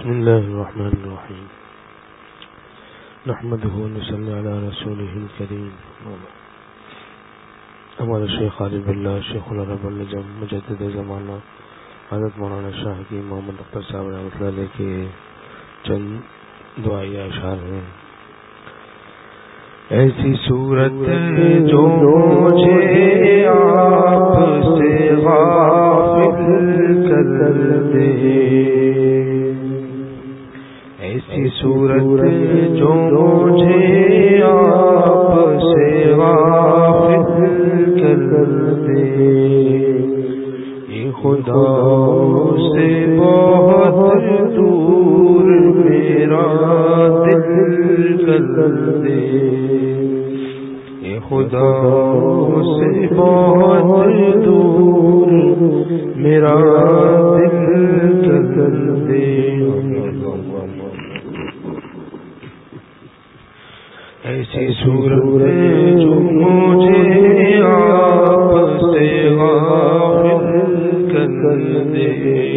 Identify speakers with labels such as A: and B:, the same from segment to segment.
A: بسم الله الرحمن الرحيم نحمده ونصلي على رسوله الكريم. ہمارے شیخ عارف اللہ شیخ العرب النجم مجدد زمانہ حضرت مولانا شاہ کی محمد اختر صاحب رحمۃ اللہ علیہ کے چند دعائیہ اشعار ہیں. ایسی صورت جو مجھے آپ سے غافل کر دے، ایسی صورت جو مجھے آپ سے غافل کر دے، یہ خدا سے بہت دور میرا دل کر دے، یہ خدا سے بہت دور میرا دل کر دے. ایسی صورت جو مجھے آپ سے غافل کر دے،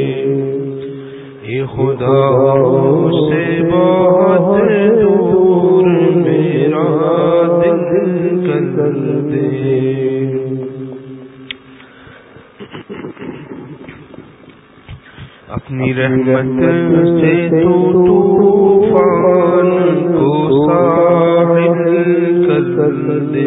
A: یہ خدا سے بہت دور میرا دل کر دے. اپنی رحمت سے تو طوفان کو ساحل کر دے،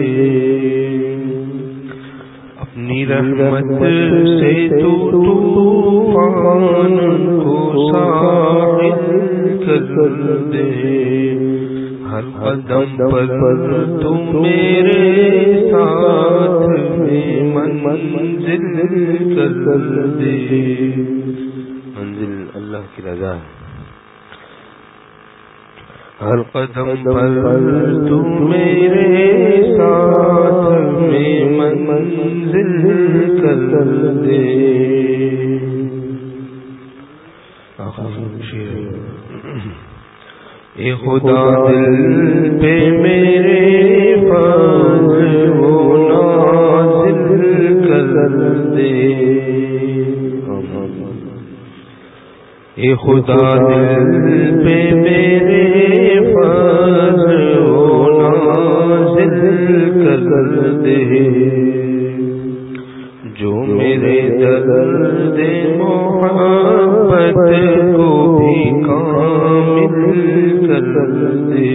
A: اپنی رحمت سے تو طوفان کو ساحل کر دے، ہر قدم پر تو میرے ساتھ میں منزل کر دے. منزل اللہ کی رضا ہے. ہر قدم پر تو میرے ساتھ میں منزل کر دے. اے خدا دل پہ میرے فضل و نازل کر دے، اے خدا دل پہ میرے فضل و نازل کر دے، جو میرے درد محبت کو بھی کامل کر دے،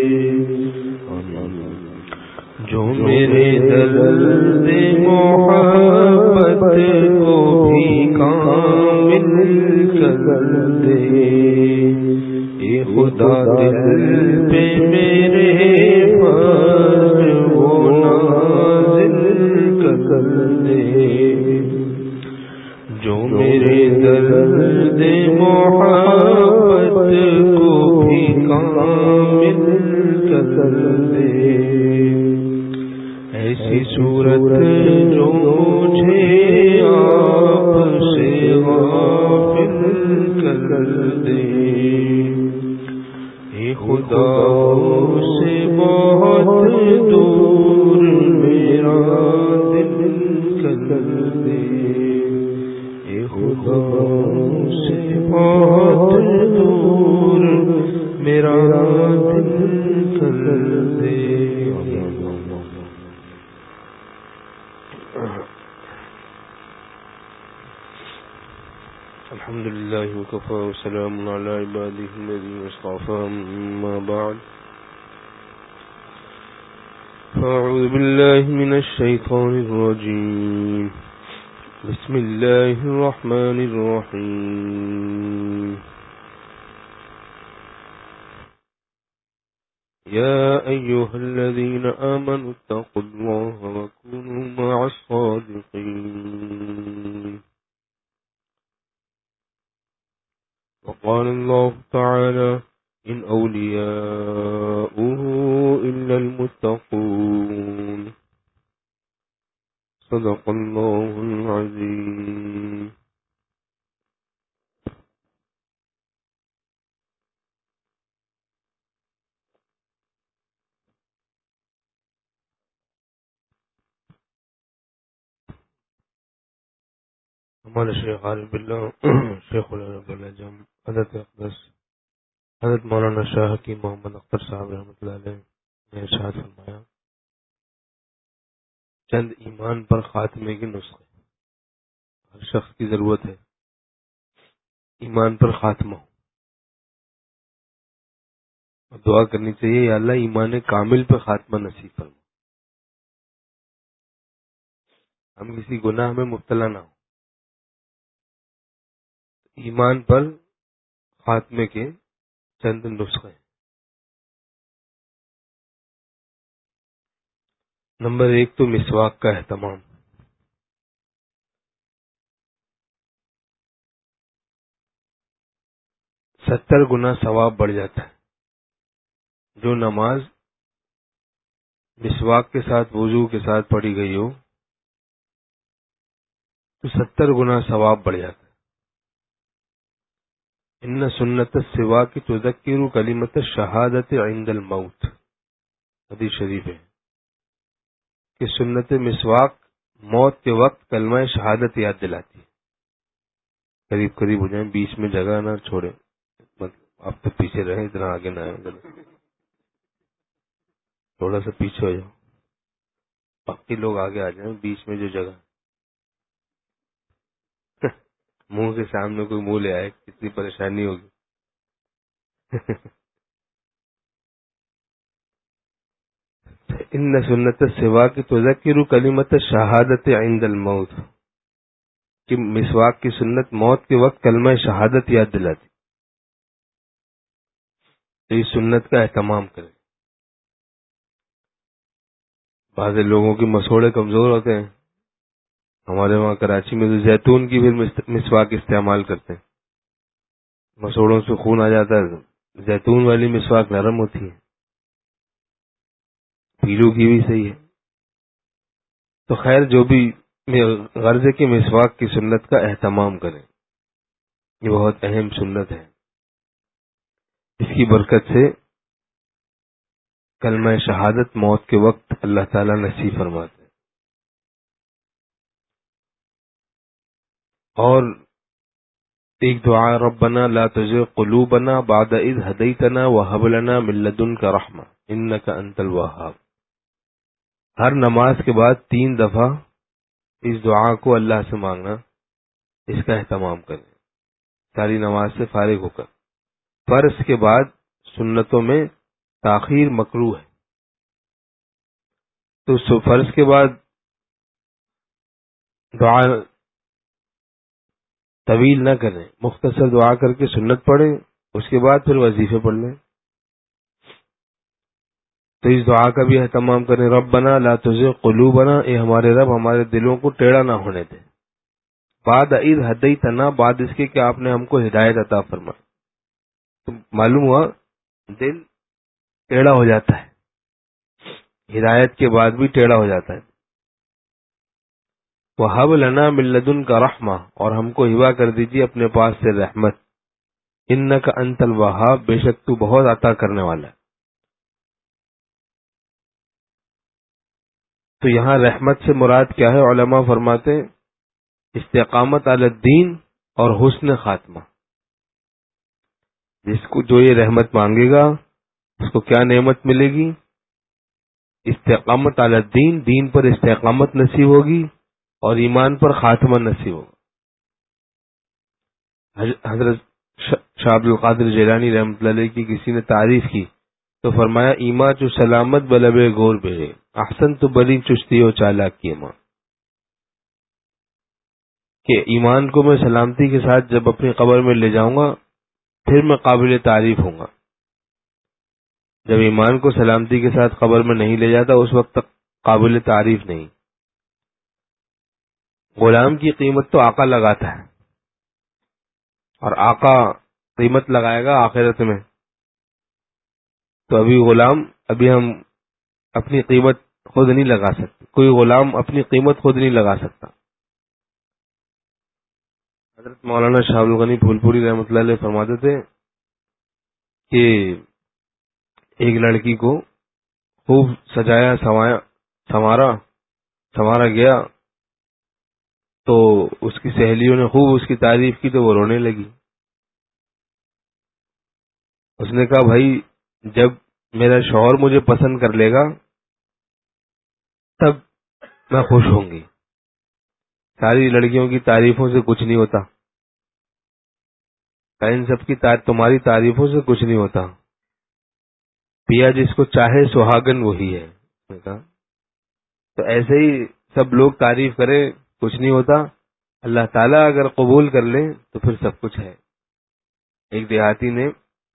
A: جو میرے درد محبت کو بھی کامل کر دے، اے خدا دل پہ میرے فضل و نازل کر دے، جو میرے درد محبت کو بھی کامل کر دے. ایسی صورت جو مجھے آپ سے غافل کر دے، اے خدا سے بہت دور میرا دل کر دے، اے خدا سے بہت دور میرا دل کر دے. الحمد لله وكفى وسلام على عباده الذين اصطفى. أما بعد فأعوذ بالله من الشيطان الرجيم. بسم الله الرحمن الرحيم. يا أيها الذين آمنوا اتقوا الله وكونوا مع الصادقين. وقال الله تعالى إن أولياؤه إلا المتقون. صدق الله العظيم. ہمارے شیخ عارف باللہ شیخ العرب الجم حضرت اقدس حضرت مولانا شاہ کی محمد اختر صاحب رحمۃ اللہ علیہ نے ارشاد فرمایا، چند ایمان پر خاتمے کے نسخے ہر شخص کی ضرورت ہے، ایمان پر خاتمہ ہو، اور دعا کرنی چاہیے یا اللہ ایمان کامل پہ خاتمہ نصیب فرما، ہم کسی گناہ میں مبتلا نہ ہوں۔ ایمان پر خاتمے کے چند نسخے، نمبر 1 تو مسواک کا اہتمام۔ 70 گنا ثواب بڑھ جاتا ہے۔ جو نماز مسواک کے ساتھ وضو کے ساتھ پڑھی گئی ہو تو 70 گنا ثواب بڑھ جاتا ہے۔ ان سنت السواک تذکر کلمۃ الشہادت عند الموت، حدیث شریف ہے کہ سنت مسواک موت کے وقت کلمہ شہادت یاد دلاتی ہے۔ قریب قریب ہو جائیں، بیچ میں جگہ نہ چھوڑیں، آپ تو پیچھے رہیں، اتنا آگے نہ آئیں، تھوڑا سا پیچھے ہو جاؤ، باقی لوگ آگے آ جائیں، بیچ میں جو جگہ منہ کے سامنے کوئی منہ لے آئے کتنی پریشانی ہوگی۔ ان سنت السواک تذکر کلمۃ الشہادت عند الموت، کہ مسواک کی سنت موت کے وقت کلمہ شہادت یاد دلاتی، تو اس سنت کا اہتمام کریں۔ بعض لوگوں کی مسوڑے کمزور ہوتے ہیں، ہمارے وہاں کراچی میں تو زیتون کی بھی مسواک استعمال کرتے ہیں، مسوڑوں سے خون آ جاتا ہے، زیتون والی مسواک نرم ہوتی ہے، پیلو کی بھی صحیح ہے۔ تو خیر جو بھی غرض ہے کہ مسواک کی سنت کا اہتمام کریں، یہ بہت اہم سنت ہے، اس کی برکت سے کلمہ شہادت موت کے وقت اللہ تعالیٰ نصیب فرماتے ہیں۔ اور ایک دعا، ربنا لا تزغ قلوبنا بعد اذ ہدیتنا وہب لنا من لدنک رحمہ انک انت الوہاب۔ ہر نماز کے بعد 3 دفعہ اس دعا کو اللہ سے مانگنا، اس کا اہتمام کریں ساری نماز سے فارغ ہو کر۔ فرض کے بعد سنتوں میں تاخیر مکروہ ہے، تو فرض کے بعد دعا طویل نہ کریں، مختصر دعا کر کے سنت پڑھیں، اس کے بعد پھر وظیفے پڑھ لیں۔ تو اس دعا کا بھی اہتمام کریں، ربنا لا تزغ قلوبنا، اے ہمارے رب ہمارے دلوں کو ٹیڑھا نہ ہونے دیں، بعد اذ ہدیتنا، بعد اس کے کہ آپ نے ہم کو ہدایت عطا فرما۔ تو معلوم ہوا دل ٹیڑھا ہو جاتا ہے، ہدایت کے بعد بھی ٹیڑھا ہو جاتا ہے۔ وَهَبْ لَنَا مِن لَّدُنْكَ رَحْمَةً، اور ہم کو ہبہ کر دیجیے اپنے پاس سے رحمت، اِنَّكَ أَنتَ الْوَهَّابُ، بے شک تو بہت عطا کرنے والا ہے۔ تو یہاں رحمت سے مراد کیا ہے؟ علماء فرماتے ہیں استقامت علی الدین اور حسن خاتمہ۔ جس کو جو یہ رحمت مانگے گا اس کو کیا نعمت ملے گی؟ استقامت علی الدین، دین پر استقامت نصیب ہوگی اور ایمان پر خاتمہ نصیب ہوگا۔ حضرت شاہ عبد القادر جیلانی رحمۃ اللہ علیہ کی کسی نے تعریف کی تو فرمایا، ایمان چو سلامت بلب گور بے، احسن تو بلی چستی و چالاک کی ماں، کہ ایمان کو میں سلامتی کے ساتھ جب اپنی قبر میں لے جاؤں گا پھر میں قابل تعریف ہوں گا، جب ایمان کو سلامتی کے ساتھ قبر میں نہیں لے جاتا اس وقت تک قابل تعریف نہیں۔ غلام کی قیمت تو آقا لگاتا ہے، اور آقا قیمت لگائے گا آخرت میں، تو ابھی ہم اپنی قیمت خود نہیں لگا سکتے، کوئی غلام اپنی قیمت خود نہیں لگا سکتا۔ حضرت مولانا شاہ الغنی پھول پوری رحمۃ اللہ علیہ فرماتے تھے کہ ایک لڑکی کو خوب سجایا سنوارا گیا تو اس کی سہیلیوں نے خوب اس کی تعریف کی تو وہ رونے لگی. اس نے کہا بھائی جب میرا شوہر مجھے پسند کر لے گا تب میں خوش ہوں گی. ساری لڑکیوں کی تعریفوں سے کچھ نہیں ہوتا. ان سب کی تمہاری تعریفوں سے کچھ نہیں ہوتا. پیا جس کو چاہے سہاگن وہی ہے. تو ایسے ہی سب لوگ تعریف کریں کچھ نہیں ہوتا. اللہ تعالیٰ اگر قبول کر لے تو پھر سب کچھ ہے. ایک دیہاتی نے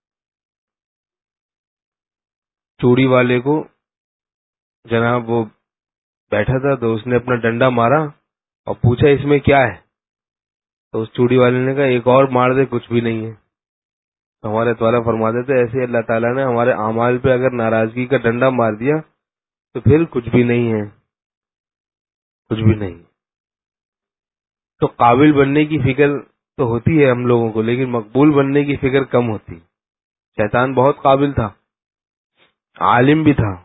A: چوڑی والے کو جناب وہ بیٹھا تھا تو اس نے اپنا ڈنڈا مارا اور پوچھا اس میں کیا ہے. تو اس چوڑی والے نے کہا ایک اور مار دے کچھ بھی نہیں ہے. ہمارے تعالیٰ فرماتے تھے ایسے اللہ تعالیٰ نے ہمارے اعمال پہ اگر ناراضگی کا ڈنڈا مار دیا تو پھر کچھ بھی نہیں ہے. کچھ بھی نہیں. تو قابل بننے کی فکر تو ہوتی ہے ہم لوگوں کو لیکن مقبول بننے کی فکر کم ہوتی. شیطان بہت قابل تھا, عالم بھی تھا,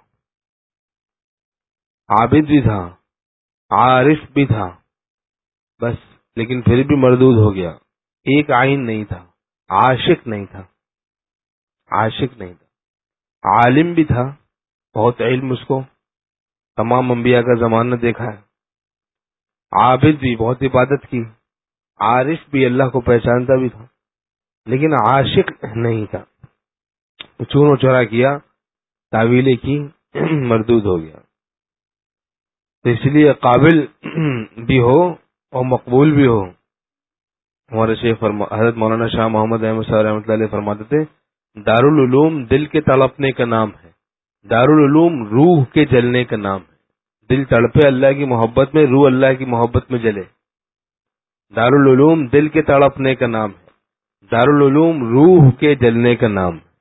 A: عابد بھی تھا, عارف بھی تھا, بس لیکن پھر بھی مردود ہو گیا. ایک آئین نہیں تھا, عاشق نہیں تھا, عاشق نہیں تھا. عالم بھی تھا, بہت علم اس کو, تمام انبیاء کا زمانہ دیکھا ہے. عابد بھی, بہت عبادت کی. عارف بھی, اللہ کو پہچانتا بھی تھا, لیکن عاشق نہیں تھا. چون و چورا کیا, تعویلیں کی, مردود ہو گیا. تو اس لیے قابل بھی ہو اور مقبول بھی ہو. ہمارے شیخ حضرت مولانا شاہ محمد احمد صاحب رحمۃ اللہ علیہ فرماتے تھے دارالعلوم دل کے تڑپنے کا نام ہے, دارالعلوم روح کے جلنے کا نام ہے. دل تڑپے اللہ کی محبت میں, روح اللہ کی محبت میں جلے. دارالعلوم دل کے تڑپنے کا نام ہے, دارالعلوم روح کے جلنے کا نام ہے.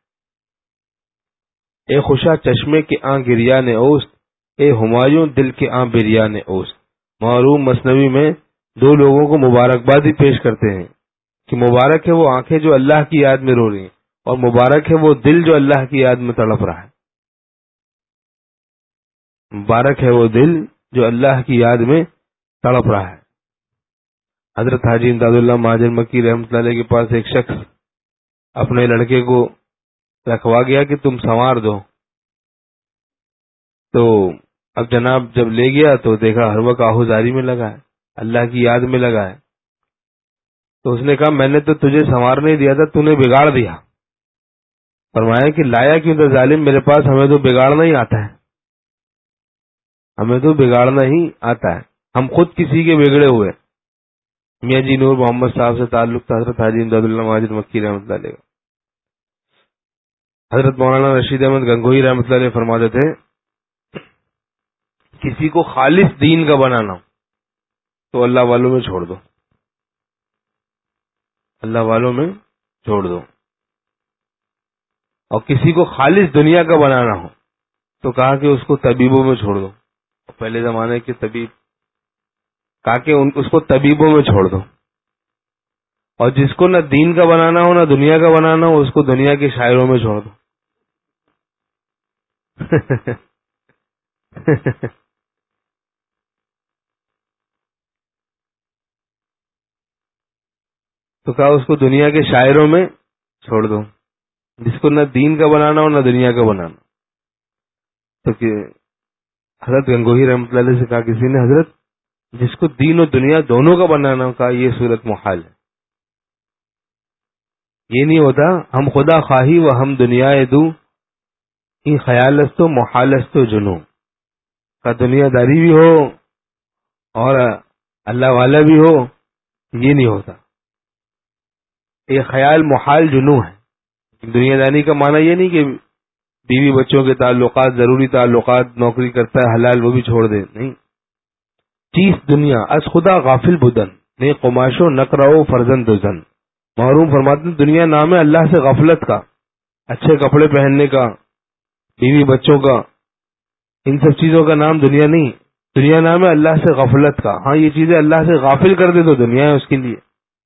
A: اے خوشا چشمے کے آن گریا نے اوست, اے ہمایوں دل کے آن بریا نے اوست. معروم مثنوی میں دو لوگوں کو مبارکبادی پیش کرتے ہیں کہ مبارک ہے وہ آنکھیں جو اللہ کی یاد میں رو رہی ہیں, اور مبارک ہے وہ دل جو اللہ کی یاد میں تڑپ رہا ہے. مبارک ہے وہ دل جو اللہ کی یاد میں تڑپ رہا ہے. حضرت حاجی امداد اللہ مہاجر مکی رحمۃ اللہ علیہ کے پاس ایک شخص اپنے لڑکے کو رکھوا گیا کہ تم سنوار دو. تو اب جناب جب لے گیا تو دیکھا ہر وقت آہوزاری میں لگا ہے, اللہ کی یاد میں لگا ہے. تو اس نے کہا میں نے تو تجھے سنوار نہیں دیا تھا, تو نے بگاڑ دیا. فرمایا کہ لایا کیوں تھا ظالم میرے پاس, ہمیں تو بگاڑنا ہی آتا ہے, ہمیں تو بگاڑنا ہی آتا ہے. ہم خود کسی کے بگڑے ہوئے. میاں جی نور محمد صاحب سے تعلق تھا حضرت حاجی امداد اللہ مہاجر مکی رحمۃ اللہ علیہ. حضرت مولانا رشید احمد گنگوہی رحمۃ اللہ علیہ فرماتے تھے کسی کو خالص دین کا بنانا تو اللہ والوں میں چھوڑ دو, اللہ والوں میں چھوڑ دو. اور کسی کو خالص دنیا کا بنانا ہو تو کہا کہ اس کو طبیبوں میں چھوڑ دو. پہلے زمانے کے طبیب, کہا کہ اس کو طبیبوں میں چھوڑ دو. اور جس کو نہ دین کا بنانا ہو نہ دنیا کا بنانا ہو اس کو دنیا کے شاعروں میں چھوڑ دو. تو کہا اس کو دنیا کے شاعروں میں چھوڑ دو, جس کو نہ دین کا بنانا ہو نہ دنیا کا بنانا. تو کہ حضرت گنگوہی رحمۃ اللہ علیہ سے کہا کسی نے حضرت جس کو دین اور دنیا دونوں کا بنانا ہو, کہا یہ صورت محال ہے, یہ نہیں ہوتا. ہم خدا خواہی و ہم دنیا دو این خیال است و محال است و جنو. کا دنیا داری بھی ہو اور اللہ والا بھی ہو, یہ نہیں ہوتا. یہ خیال محال جنو ہے. دنیا داری کا معنی یہ نہیں کہ بیوی بچوں کے تعلقات, ضروری تعلقات, نوکری کرتا ہے حلال وہ بھی چھوڑ دے, نہیں. چیز دنیا از خدا غافل بدن نے قماشو نقرو فرزند زن. محروم فرماتے ہیں دنیا نام ہے اللہ سے غفلت کا, اچھے کپڑے پہننے کا, بیوی بچوں کا, ان سب چیزوں کا نام دنیا نہیں. دنیا نام ہے اللہ سے غفلت کا. ہاں یہ چیزیں اللہ سے غافل کر دے تو دنیا ہے اس کے لیے.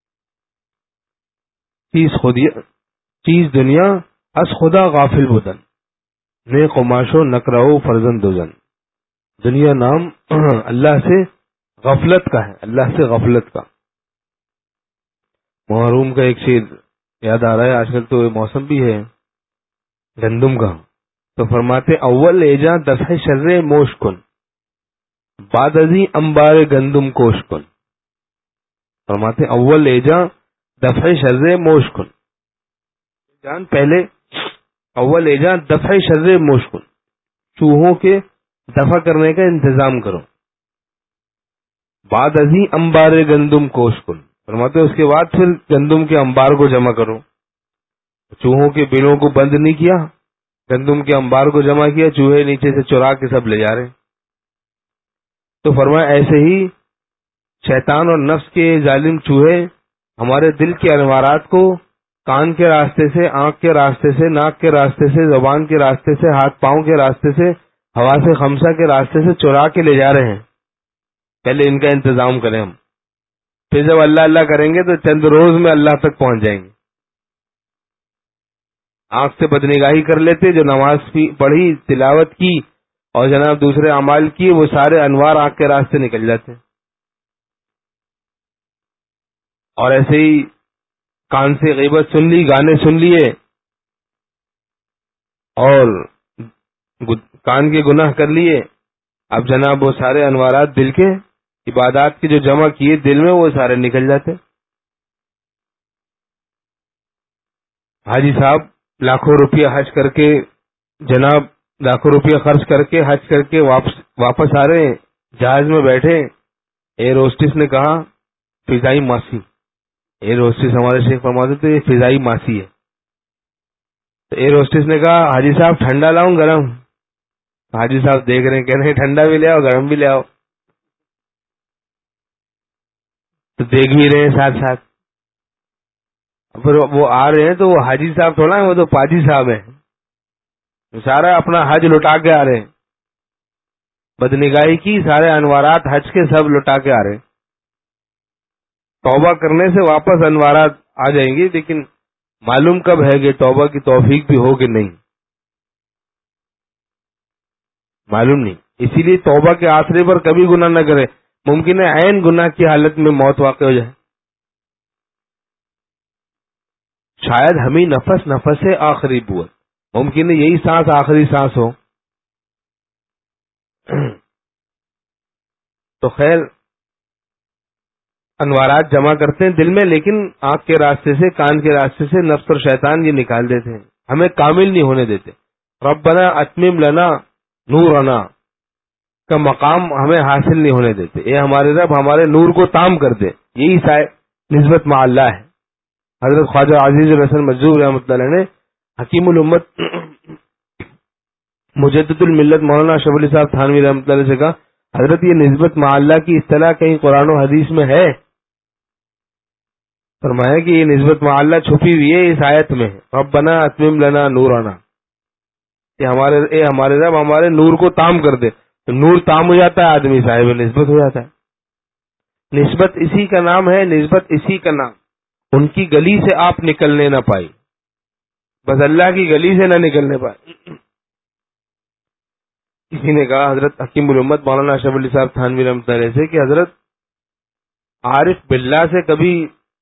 A: چیز دنیا از خدا غافل بدن نے قماشو نقرو فرزند زن. دنیا نام اللہ سے غفلت کا ہے، اللہ سے غفلت کا. محروم کا ایک شعر یاد آ رہا ہے، آج کل تو موسم بھی ہے گندم کا، تو فرماتے اول ایجا دفع شر موش کن بعد ازی انبار گندم کوش کن. فرماتے اول ایجا دفع شر موش کن، جان پہلے اول ایجا دفع شر موش کن، چوہوں کے دفع کرنے کا انتظام کرو. بعد ازی انبار گندم کوش کن، فرماتے اس کے بعد پھر گندم کے انبار کو جمع کرو. چوہوں کے بلوں کو بند نہیں کیا، گندم کے انبار کو جمع کیا، چوہے نیچے سے چرا کے سب لے جا رہے. تو فرمایا ایسے ہی شیطان اور نفس کے ظالم چوہے ہمارے دل کے انوارات کو کان کے راستے سے، آنکھ کے راستے سے، ناک کے راستے سے، زبان کے راستے سے، ہاتھ پاؤں کے راستے سے، حواس خمسہ کے راستے سے چرا کے لے جا رہے ہیں. پہلے ان کا انتظام کریں ہم، پھر جب اللہ اللہ کریں گے تو چند روز میں اللہ تک پہنچ جائیں گے. آنکھ سے بدنگاہی کر لیتے، جو نماز پڑھی، تلاوت کی اور جناب دوسرے اعمال کیے، وہ سارے انوار آنکھ کے راستے نکل جاتے ہیں. اور ایسے ہی کان سے غیبت سن لی، گانے سن لیے اور کان کے گناہ کر لیے، اب جناب وہ سارے انوارات دل کے عبادات کے جو جمع کیے دل میں، وہ سارے نکل جاتے. حاجی صاحب لاکھوں روپیہ حج کر کے، جناب لاکھوں روپیہ خرچ کر کے حج کر کے واپس آ رہے ہیں، جہاز میں بیٹھے، ایئر ہوسٹس نے کہا فضائی ماسی. ایئر ہوسٹس ہمارے شیخ فرماتے تھے یہ فضائی ماسی ہے. تو ایئر ہوسٹس نے کہا حاجی صاحب ٹھنڈا لاؤں گرم؟ حاجی صاحب دیکھ رہے ہیں، کہہ رہے ہیں ٹھنڈا بھی لے آؤ گرم بھی لے آؤ. تو دیکھ بھی رہے ہیں ساتھ ساتھ. پھر وہ آ رہے ہیں تو وہ حاجی صاحب تھوڑا ہے، وہ تو پاجی صاحب ہیں، سارا اپنا حج لٹا کے آ رہے ہیں. بدنگاہی کی، سارے انوارات حج کے سب لٹا کے آ رہے ہیں. توبہ کرنے سے واپس انوارات آ جائیں گی، لیکن معلوم کب ہے کہ توبہ کی توفیق بھی ہو کہ نہیں، معلوم نہیں. اسی لیے توبہ کے آسرے پر کبھی گناہ نہ کرے. ممکن ہے عین گناہ کی حالت میں موت واقع ہو جائے. شاید ہمیں نفس سے آخری بوت، ممکن ہے یہی سانس آخری سانس ہو. تو خیر انوارات جمع کرتے ہیں دل میں، لیکن آنکھ کے راستے سے، کان کے راستے سے نفس اور شیطان یہ نکال دیتے ہیں، ہمیں کامل نہیں ہونے دیتے. ربنا اتمم لنا نورنا کا مقام ہمیں حاصل نہیں ہونے دیتے. اے ہمارے رب ہمارے نور کو تام کر دے. یہی نسبت مع اللہ ہے. حضرت خواجہ عزیز الحسن مجذوب رحمۃ اللہ علیہ نے حکیم الامت مجدد الملت مولانا اشرف علی صاحب تھانوی رحمۃ اللہ علیہ سے کہا حضرت یہ نسبت مع اللہ کی اصطلاح کہیں قرآن و حدیث میں ہے؟ فرمایا کہ یہ نسبت مع اللہ چھپی ہوئی ہے اس آیت میں، ربنا اتمم لنا نورنا، کہ ہمارے رب ہمارے نور کو تام کر دے. تو نور تام ہو جاتا ہے، آدمی صاحب نسبت ہو جاتا ہے. نسبت اسی کا نام ہے، نسبت اسی کا نام. ان کی گلی سے آپ نکلنے نہ پائی، بس اللہ کی گلی سے نہ نکلنے پائے. کسی نے کہا حضرت حکیم الامت مولانا اشرف علی صاحب تھانوی رحمۃ اللہ علیہ سے کہ حضرت عارف باللہ سے کبھی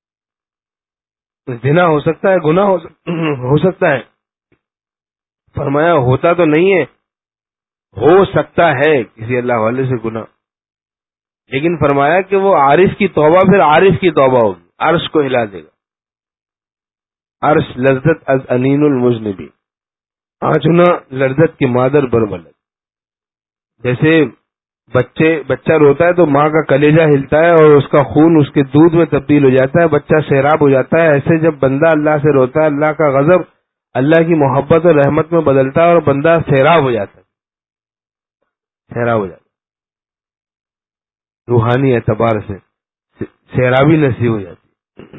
A: زنا ہو سکتا ہے، گناہ ہو سکتا ہے؟ فرمایا ہوتا تو نہیں ہے، ہو سکتا ہے کسی اللہ والے سے گناہ، لیکن فرمایا کہ وہ عارف کی توبہ پھر عارف کی توبہ ہوگی، عرش کو ہلا دے گا. عرش لذت از انین المذنبی، آنچنا لذت کی مادر بربلد. جیسے بچہ روتا ہے تو ماں کا کلیجہ ہلتا ہے اور اس کا خون اس کے دودھ میں تبدیل ہو جاتا ہے، بچہ سیراب ہو جاتا ہے. ایسے جب بندہ اللہ سے روتا ہے، اللہ کا غضب اللہ کی محبت اور رحمت میں بدلتا ہے اور بندہ سیراب ہو جاتا ہے، سیراب ہو جاتا ہے، روحانی اعتبار سے سیرابی نصیب ہو جاتی.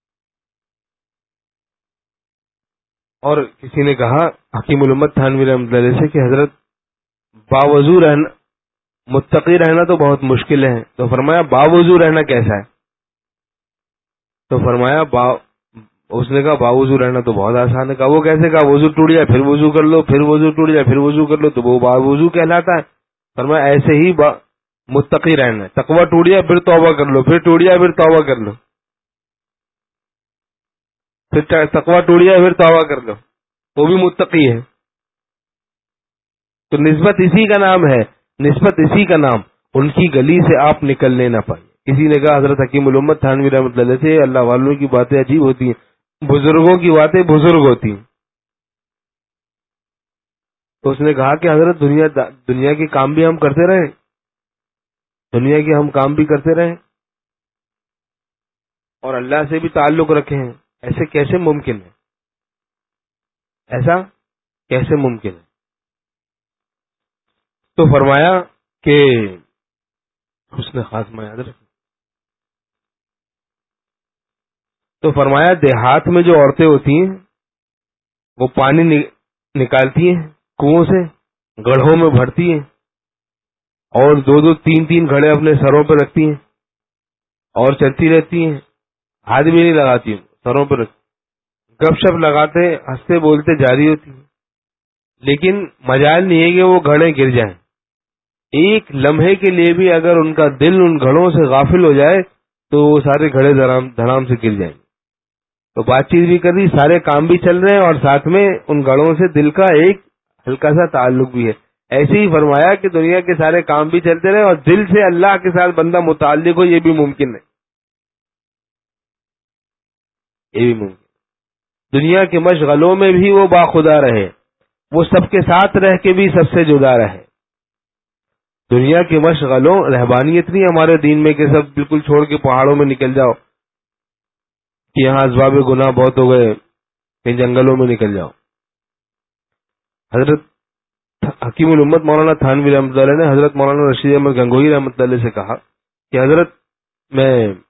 A: اور کسی نے کہا حکیم الامت تھانوی رحمۃ اللہ علیہ سے کہ حضرت باوضو رہنا، متقی رہنا تو بہت مشکل ہے. تو فرمایا باوضو رہنا کیسا ہے؟ تو فرمایا اس نے کہا باوضو رہنا تو بہت آسان ہے. کہا وہ کیسے؟ کہا وضو ٹوٹ جائے پھر وضو کر لو، پھر وضو ٹوٹ جائے پھر وضو کر لو، تو وہ باوضو کہلاتا ہے. فرمایا ایسے ہی متقی رہنا ہے. تقوی ٹوٹ گیا پھر توبہ کر لو، پھر ٹوٹ گیا پھر توبہ کر لو، پھر تقوی ٹوٹ گیا پھر توبہ کر لو، وہ بھی متقی ہے. تو نسبت اسی کا نام ہے، نسبت اسی کا نام. ان کی گلی سے آپ نکلنے نہ پائیں. کسی نے کہا حضرت حکیم الامت تھانوی رحمۃ اللہ سے اللہ والوں کی باتیں عجیب ہوتی ہیں، بزرگوں کی باتیں بزرگ ہوتی ہیں. تو اس نے کہا کہ حضرت دنیا کے کام بھی ہم کرتے رہیں، دنیا کے ہم کام بھی کرتے رہیں اور اللہ سے بھی تعلق رکھیں، ایسے کیسے ممکن ہے؟ ایسا کیسے ممکن ہے؟ تو فرمایا کہ حسن خاتمہ یاد رکھیں. تو فرمایا دیہات میں جو عورتیں ہوتی ہیں وہ پانی نکالتی ہیں کنویں سے، گڑھوں میں بھرتی ہیں اور دو دو تین تین گھڑے اپنے سروں پہ رکھتی ہیں اور چلتی رہتی ہیں، ہاتھ بھی نہیں لگاتی ہیں، سروں پہ رکھتی، گپ شپ لگاتے ہنستے بولتے جاری ہوتی ہیں. لیکن مجال نہیں ہے کہ وہ گھڑے گر جائیں. ایک لمحے کے لیے بھی اگر ان کا دل ان گھڑوں سے غافل ہو جائے تو وہ سارے گھڑے دھڑام سے گر جائیں. تو بات چیت بھی کر رہی، سارے کام بھی چل رہے ہیں اور ساتھ میں ان گھڑوں سے دل کا ایک ہلکا سا تعلق بھی ہے. ایسے ہی فرمایا کہ دنیا کے سارے کام بھی چلتے رہے اور دل سے اللہ کے ساتھ بندہ متعلق ہو، یہ بھی ممکن ہے، یہ بھی ممکن. دنیا کے مشغلوں میں بھی وہ باخدا رہے، وہ سب کے ساتھ رہ کے بھی سب سے جدا رہے. دنیا کے مشغلوں، رہبانیت نہیں ہمارے دین میں کہ سب بالکل چھوڑ کے پہاڑوں میں نکل جاؤ کہ یہاں اسباب گناہ بہت ہو گئے، کہیں جنگلوں میں نکل جاؤ. حضرت حکیم الامت مولانا تھانوی رحمۃ اللہ نے حضرت مولانا رشید احمد گنگوہی رحمۃ اللہ سے کہا کہ حضرت میں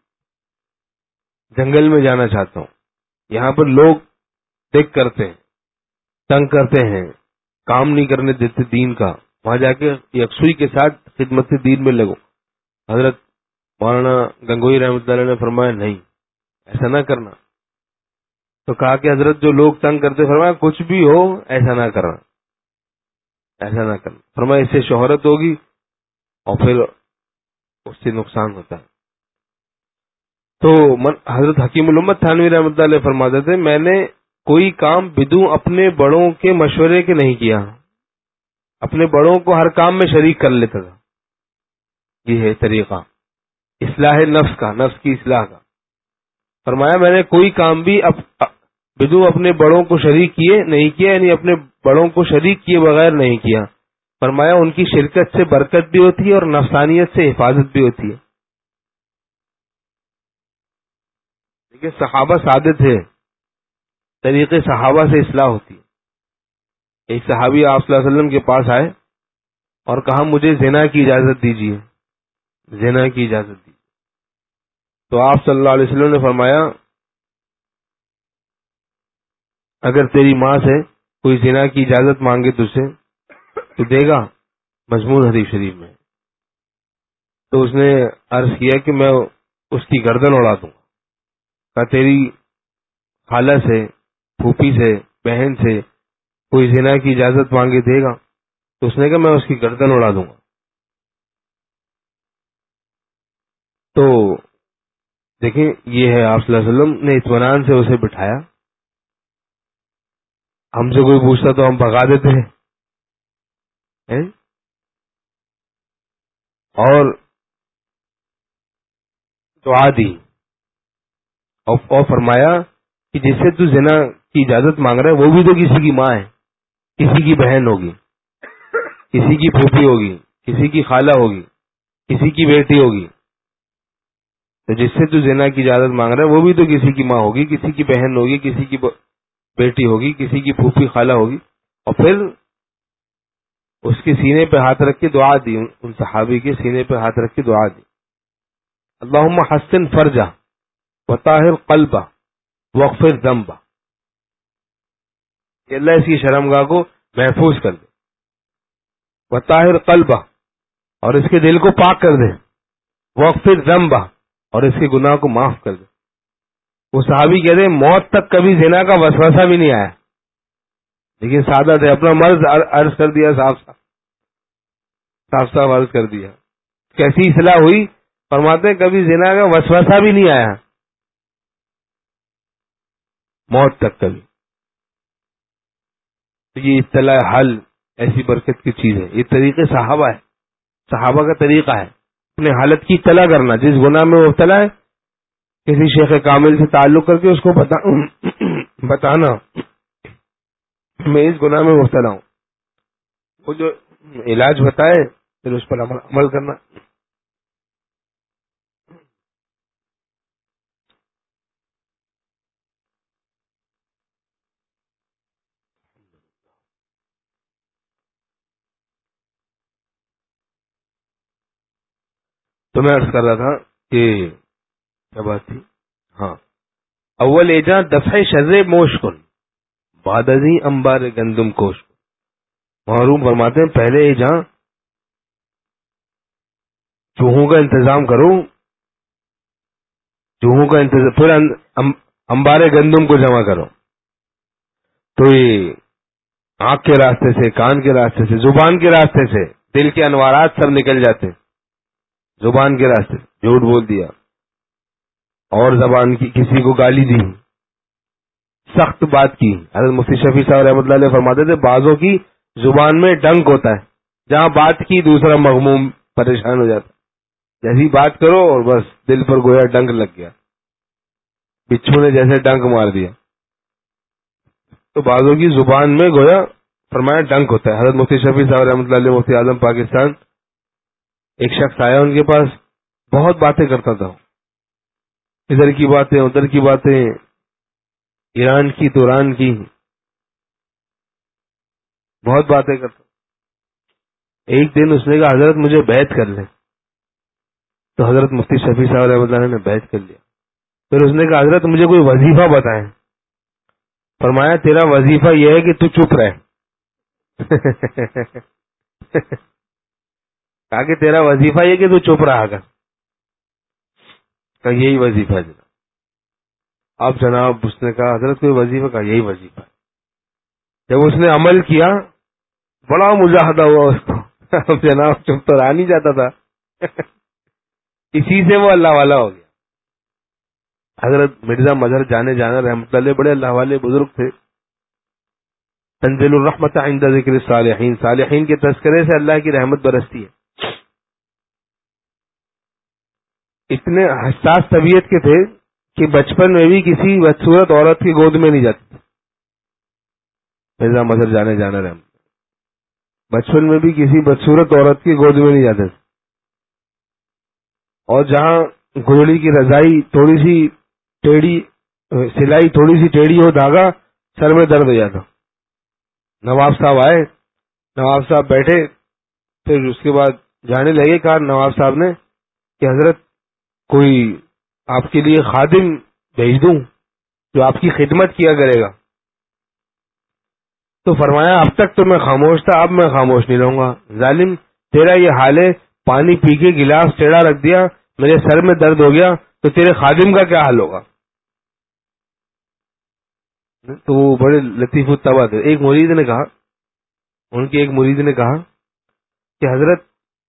A: جنگل میں جانا چاہتا ہوں، یہاں پر لوگ دیکھ کرتے ہیں، تنگ کرتے ہیں، کام نہیں کرنے دیتے دین کا، وہاں جا کے یکسوئی کے ساتھ خدمت دین میں لگو. حضرت مولانا گنگوہی رحمۃ اللہ نے فرمایا نہیں، ایسا نہ کرنا. تو کہا کہ حضرت جو لوگ تنگ کرتے، فرمایا کچھ بھی ہو ایسا نہ کرنا، ایسا نہ کرنا. فرمایا اس سے شہرت ہوگی اور پھر اس سے نقصان ہوتا ہے. تو حضرت حکیم الامت تھانوی رحمۃ اللہ علیہ فرماتے تھے میں نے کوئی کام بدوں اپنے بڑوں کے مشورے کے نہیں کیا، اپنے بڑوں کو ہر کام میں شریک کر لیتا تھا. یہ ہے طریقہ اصلاح نفس کا، نفس کی اصلاح کا. فرمایا میں نے کوئی کام بھی بدوں اپنے بڑوں کو شریک کیے نہیں کیا، یعنی اپنے بڑوں کو شریک کیے بغیر نہیں کیا. فرمایا ان کی شرکت سے برکت بھی ہوتی ہے اور نفسانیت سے حفاظت بھی ہوتی ہے. دیکھیے صحابہ سادے تھے، طریقے صحابہ سے اصلاح ہوتی ہے. ایک صحابی آپ صلی اللہ علیہ وسلم کے پاس آئے اور کہا مجھے زنا کی اجازت دیجیے، زنا کی اجازت دیجیے. تو آپ صلی اللہ علیہ وسلم نے فرمایا اگر تیری ماں سے کوئی زنا کی اجازت مانگے تجھ سے تو دے گا؟ مضمون حدیث شریف میں. تو اس نے عرض کیا کہ میں اس کی گردن اڑا دوں گا. کہا تیری خالہ سے، پھوپھی سے، بہن سے کوئی زنا کی اجازت مانگے دے گا؟ تو اس نے کہا میں اس کی گردن اڑا دوں گا. تو دیکھیں یہ ہے آپ صلی اللہ علیہ وسلم نے اطمینان سے اسے بٹھایا. ہم سے کوئی پوچھتا تو ہم بھگا دیتے ہیں، اور دعا دی اور فرمایا کہ جس سے تو زنا کی اجازت مانگ رہا ہے وہ بھی تو کسی کی ماں ہے، کسی کی بہن ہوگی، کسی کی پھوپھی ہوگی، کسی کی خالہ ہوگی، کسی کی بیٹی ہوگی. تو جس سے تو زنا کی اجازت مانگ رہا ہے وہ بھی تو کسی کی ماں ہوگی، کسی کی بہن ہوگی، کسی کی بیٹی ہوگی، کسی کی پھوپھی خالہ ہوگی. اور پھر اس کے سینے پہ ہاتھ رکھ کے دعا دی، ان صحابی کے سینے پہ ہاتھ رکھ کے دعا دی اللہم حسن فرجہ وطاہر قلبہ واغفر ذنبہ، کہ اللہ اس کی شرمگاہ کو محفوظ کر دے، وطاہر قلبہ اور اس کے دل کو پاک کر دے، واغفر ذنبہ اور اس کے گناہ کو معاف کر دے. وہ صحابی کہتے ہیں موت تک کبھی زنا کا وسوسہ بھی نہیں آیا، لیکن سادہ تھے، اپنا مرض عرض کر دیا، صاف صاف عرض کر دیا. کیسی اصلاح ہوئی؟ فرماتے ہیں کبھی زنا کا وسوسہ بھی نہیں آیا موت تک کبھی. تو یہ اطلاع حل ایسی برکت کی چیز ہے. یہ طریقے صحابہ ہے، صحابہ کا طریقہ ہے اپنے حالت کی اطلاع کرنا. جس گناہ میں مبتلا ہے کسی شیخ کامل سے تعلق کر کے اس کو بتانا میں اس گناہ میں مبتلا ہوں، وہ جو علاج بتائے پھر اس پر عمل کرنا. تو میں عرض کر رہا تھا کہ کیا بات تھی؟ ہاں، اول ایجا دفع شر موش کن بعد ازیں انبار گندم کوش. محروم فرماتے ہیں پہلے ایجا چوہوں کا انتظام کرو، چوہوں کا انتظام، پھر انبار گندم کو جمع کرو. تو یہ آنکھ کے راستے سے، کان کے راستے سے، زبان کے راستے سے دل کے انوارات سب نکل جاتے. زبان کے راستے جھوٹ بول دیا، اور زبان کی کسی کو گالی دی، سخت بات کی. حضرت مفتی شفیع صاحب رحمۃ اللہ علیہ فرماتے تھے بعضوں کی زبان میں ڈنک ہوتا ہے، جہاں بات کی دوسرا مغموم پریشان ہو جاتا. جیسی بات کرو اور بس دل پر گویا ڈنک لگ گیا، بچھو نے جیسے ڈنک مار دیا. تو بعضوں کی زبان میں گویا فرمایا ڈنک ہوتا ہے. حضرت مفتی شفیع صاحب رحمۃ اللہ علیہ مفتی اعظم پاکستان، ایک شخص آیا ان کے پاس، بہت باتیں کرتا تھا، ادھر کی باتیں ادھر کی باتیں، ایران کی توران کی، بہت باتیں کرتا. ایک دن اس نے کہا حضرت مجھے بیعت کر لیں. تو حضرت مفتی شفیع صاحب رحمۃ اللہ نے بیعت کر لیا. پھر اس نے کہا حضرت مجھے کوئی وظیفہ بتائیں. فرمایا تیرا وظیفہ یہ ہے کہ تو چپ رہے. کہا کہ تیرا وظیفہ یہ کہ تو چپ رہا کر. کہا یہی وظیفہ ہے جناب. اب جناب اس نے کہا حضرت کوئی وظیفہ؟ کا یہی وظیفہ ہے. جب اس نے عمل کیا بڑا مجاہدہ ہوا اس کو. اب جناب چپ تو رہا نہیں جاتا تھا. اسی سے وہ اللہ والا ہو گیا. حضرت مرزا مظہر جانے جانا رحمۃ اللہ بڑے اللہ والے بزرگ تھے. تنزل الرحمت عند ذکر الصالحین، صالحین کے تذکرے سے اللہ کی رحمت برستی ہے. اتنے حساس طبیعت کے تھے کہ بچپن میں بھی کسی بدصورت عورت کی گود میں نہیں جاتے. مرزا مظہر جانے جانا رحمت بچپن میں بھی کسی بدصورت عورت کی گود میں نہیں جاتے. اور جہاں گھوڑی کی رضائی تھوڑی سی ٹیڑھی، سلائی تھوڑی سی ٹیڑھی ہو دھاگا سر میں درد ہو جاتا. نواب صاحب آئے، نواب صاحب بیٹھے، پھر اس کے بعد جانے لگے. کہا نواب صاحب نے کہ حضرت کوئی آپ کے لیے خادم بھیج دوں جو آپ کی خدمت کیا کرے گا. تو فرمایا اب تک تو میں خاموش تھا، اب میں خاموش نہیں رہوں گا. ظالم تیرا یہ حال ہے، پانی پی کے گلاس ٹیڑھا رکھ دیا، میرے سر میں درد ہو گیا، تو تیرے خادم کا کیا حال ہوگا؟ تو وہ بڑے لطیف الطبع تھے. ایک مرید نے کہا، ان کے ایک مرید نے کہا کہ حضرت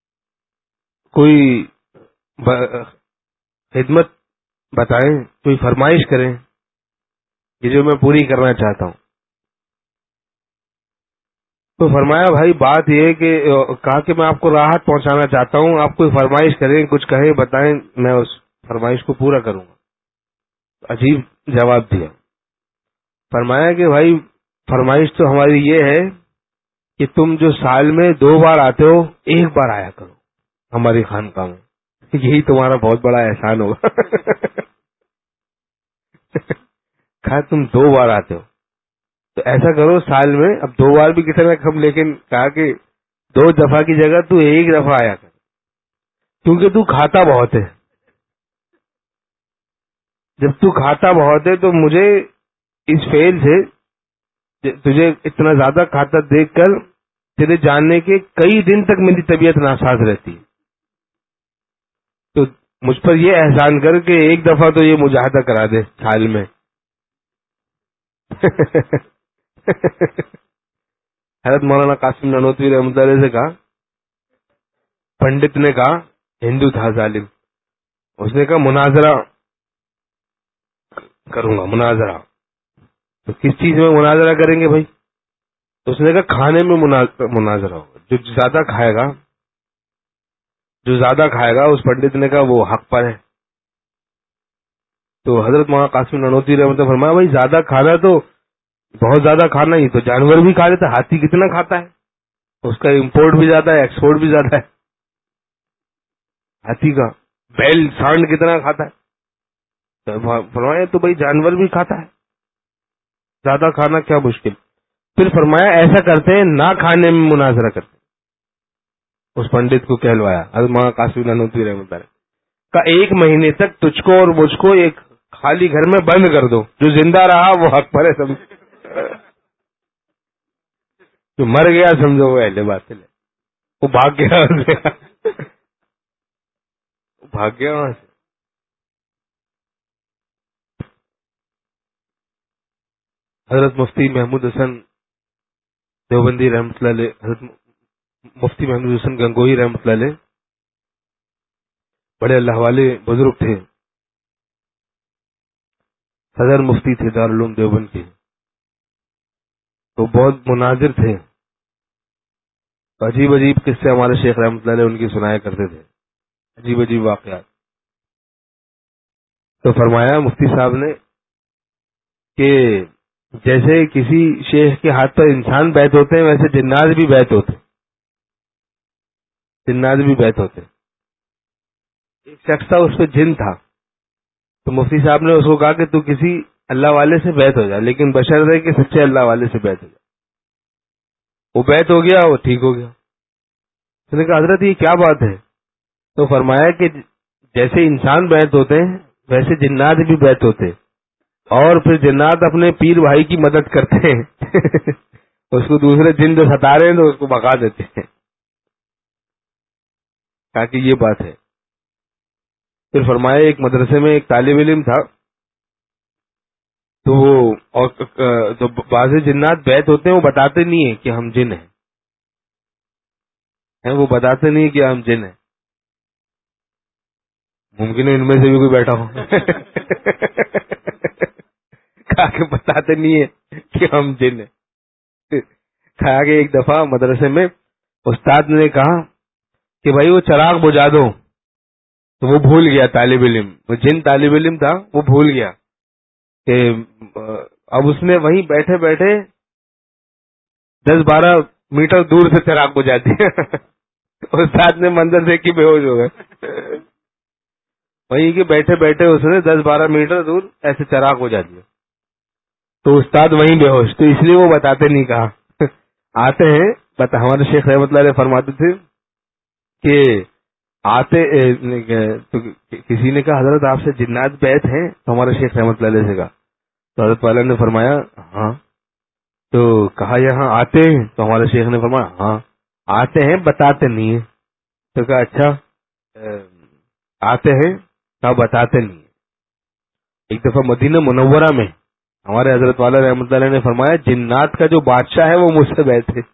A: کوئی خدمت بتائیں، کوئی فرمائش کریں یہ جو میں پوری کرنا چاہتا ہوں. تو فرمایا بھائی بات یہ ہے کہ کہا کہ میں آپ کو راحت پہنچانا چاہتا ہوں، آپ کوئی فرمائش کریں، کچھ کہیں بتائیں، میں اس فرمائش کو پورا کروں گا. عجیب جواب دیا. فرمایا کہ بھائی فرمائش تو ہماری یہ ہے کہ تم جو سال میں 2 بار آتے ہو، 1 بار آیا کرو ہماری خانقاہ میں، یہی تمہارا بہت بڑا احسان ہوگا. کہا تم 2 بار آتے ہو تو ایسا کرو سال میں، اب 2 بار بھی کتنا کم، لیکن کہا کہ 2 دفعہ کی جگہ تو 1 دفعہ آیا کر، کیونکہ تو کھاتا بہت ہے. جب تو کھاتا بہت ہے تو مجھے اس فعل سے تجھے اتنا زیادہ کھاتا دیکھ کر تیرے جاننے کے کئی دن تک میری طبیعت ناساز رہتی ہے. تو مجھ پر یہ احسان کر کہ 1 دفعہ تو یہ مجاہدہ کرا دے سال میں. حضرت مولانا قاسم نانوتوی رحمۃ اللہ علیہ سے کہا، پنڈت نے کہا ہندو تھا ظالم. اس نے کہا مناظرہ کروں گا, مناظرہ. تو کس چیز میں مناظرہ کریں گے بھائی؟ تو اس نے کہا کھانے میں مناظرہ ہوگا. جو زیادہ کھائے گا اس پنڈت نے کہا وہ حق پر ہے. تو حضرت مولانا قاسم نانوتوی رحمۃ اللہ فرمایا بھائی زیادہ کھانا تو بہت زیادہ کھانا ہی تو جانور بھی کھا لیتا. ہاتھی کتنا کھاتا ہے, اس کا امپورٹ بھی زیادہ ہے, ایکسپورٹ بھی زیادہ ہے ہاتھی کا. بیل سانڈ کتنا کھاتا ہے. تو فرمایا تو بھائی جانور بھی کھاتا ہے, زیادہ کھانا کیا مشکل. پھر فرمایا ایسا کرتے ہیں نہ کھانے میں مناظرہ کرتے ہیں. اس پنڈت کو کہلوایا حضرت مولانا قاسم نانوتوی رحمۃ اللہ کا 1 مہینے تک تجھ کو اور مجھ کو ایک خالی گھر میں بند کر دو, جو زندہ رہا وہ حق پر ہے, سمجھ جو مر گیا سمجھو وہ اہل باطل ہے. وہ بھاگ گیا وہاں سے. حضرت مفتی محمود حسن دیوبندی رحمۃ اللہ علیہ, حضرت مفتی محمود حسن گنگوہی رحمۃ اللہ علیہ بڑے اللہ والے بزرگ تھے, صدر مفتی تھے دارالعلوم دیوبند کے. تو بہت مناظر تھے. عجیب عجیب قصے ہمارے شیخ رحمۃ اللہ علیہ ان کی سنایا کرتے تھے, عجیب عجیب واقعات. تو فرمایا مفتی صاحب نے کہ جیسے کسی شیخ کے ہاتھ پر انسان بیت ہوتے ہیں ویسے جنات بھی بیت ہوتے. ایک شخص تھا اس پہ جن تھا. تو مفتی صاحب نے اس کو کہا کہ تو کسی اللہ والے سے بیت ہو جا, لیکن بشرطے کہ سچے اللہ والے سے بیت ہو جا. وہ بیت ہو گیا, وہ ٹھیک ہو گیا. اس نے کہا حضرت یہ کیا بات ہے؟ تو فرمایا کہ جیسے انسان بیت ہوتے ہیں ویسے جنات بھی بیت ہوتے, اور پھر جنات اپنے پیر بھائی کی مدد کرتے ہیں اس کو دوسرے جن جو ستا رہے ہیں تو اس کو بھگا دیتے ہیں. تاکہ یہ بات ہے. پھر فرمایا ایک مدرسے میں ایک طالب علم تھا, تو وہ اور جو بعض جنات بیت ہوتے ہیں وہ بتاتے نہیں ہیں کہ ہم جن ہیں, وہ بتاتے نہیں کہ ہم جن ہیں. ممکن ہے ان میں سے بھی کوئی بیٹھا ہو کہا کہ بتاتے نہیں ہیں کہ ہم جن ہیں. کہا کہ ایک دفعہ مدرسے میں استاد نے کہا کہ بھائی وہ چراغ بجھا دو, تو وہ بھول گیا طالب علم, وہ جن طالب علم تھا وہ بھول گیا کہ اب اس نے وہیں بیٹھے بیٹھے 10-12 میٹر دور سے چراغ بجھا دیا استاد نے منظر دیکھ کے بے ہوش ہو گئے. وہیں کے بیٹھے بیٹھے اس نے 10-12 میٹر دور ایسے چراغ بجھا دیا. تو استاد وہیں بے ہوش, تو اس لیے وہ بتاتے نہیں. کہا آتے ہیں ہمارے شیخ رحمۃ اللہ علیہ فرماتے تھے کہ آتے تو کسی نے کہا حضرت آپ سے جنات بیت ہیں؟ تو ہمارے شیخ رحمۃ اللہ علیہ سے کہا. تو حضرت والا نے فرمایا ہاں. تو کہا یہاں آتے ہیں؟ تو ہمارے شیخ نے فرمایا ہاں آتے ہیں, بتاتے نہیں ہیں. تو کہا اچھا آتے ہیں, کہا بتاتے نہیں ہیں. ایک دفعہ مدینہ منورہ میں ہمارے حضرت والا رحمۃ اللہ علیہ نے فرمایا جنات کا جو بادشاہ ہے وہ مجھ سے بیت ہے.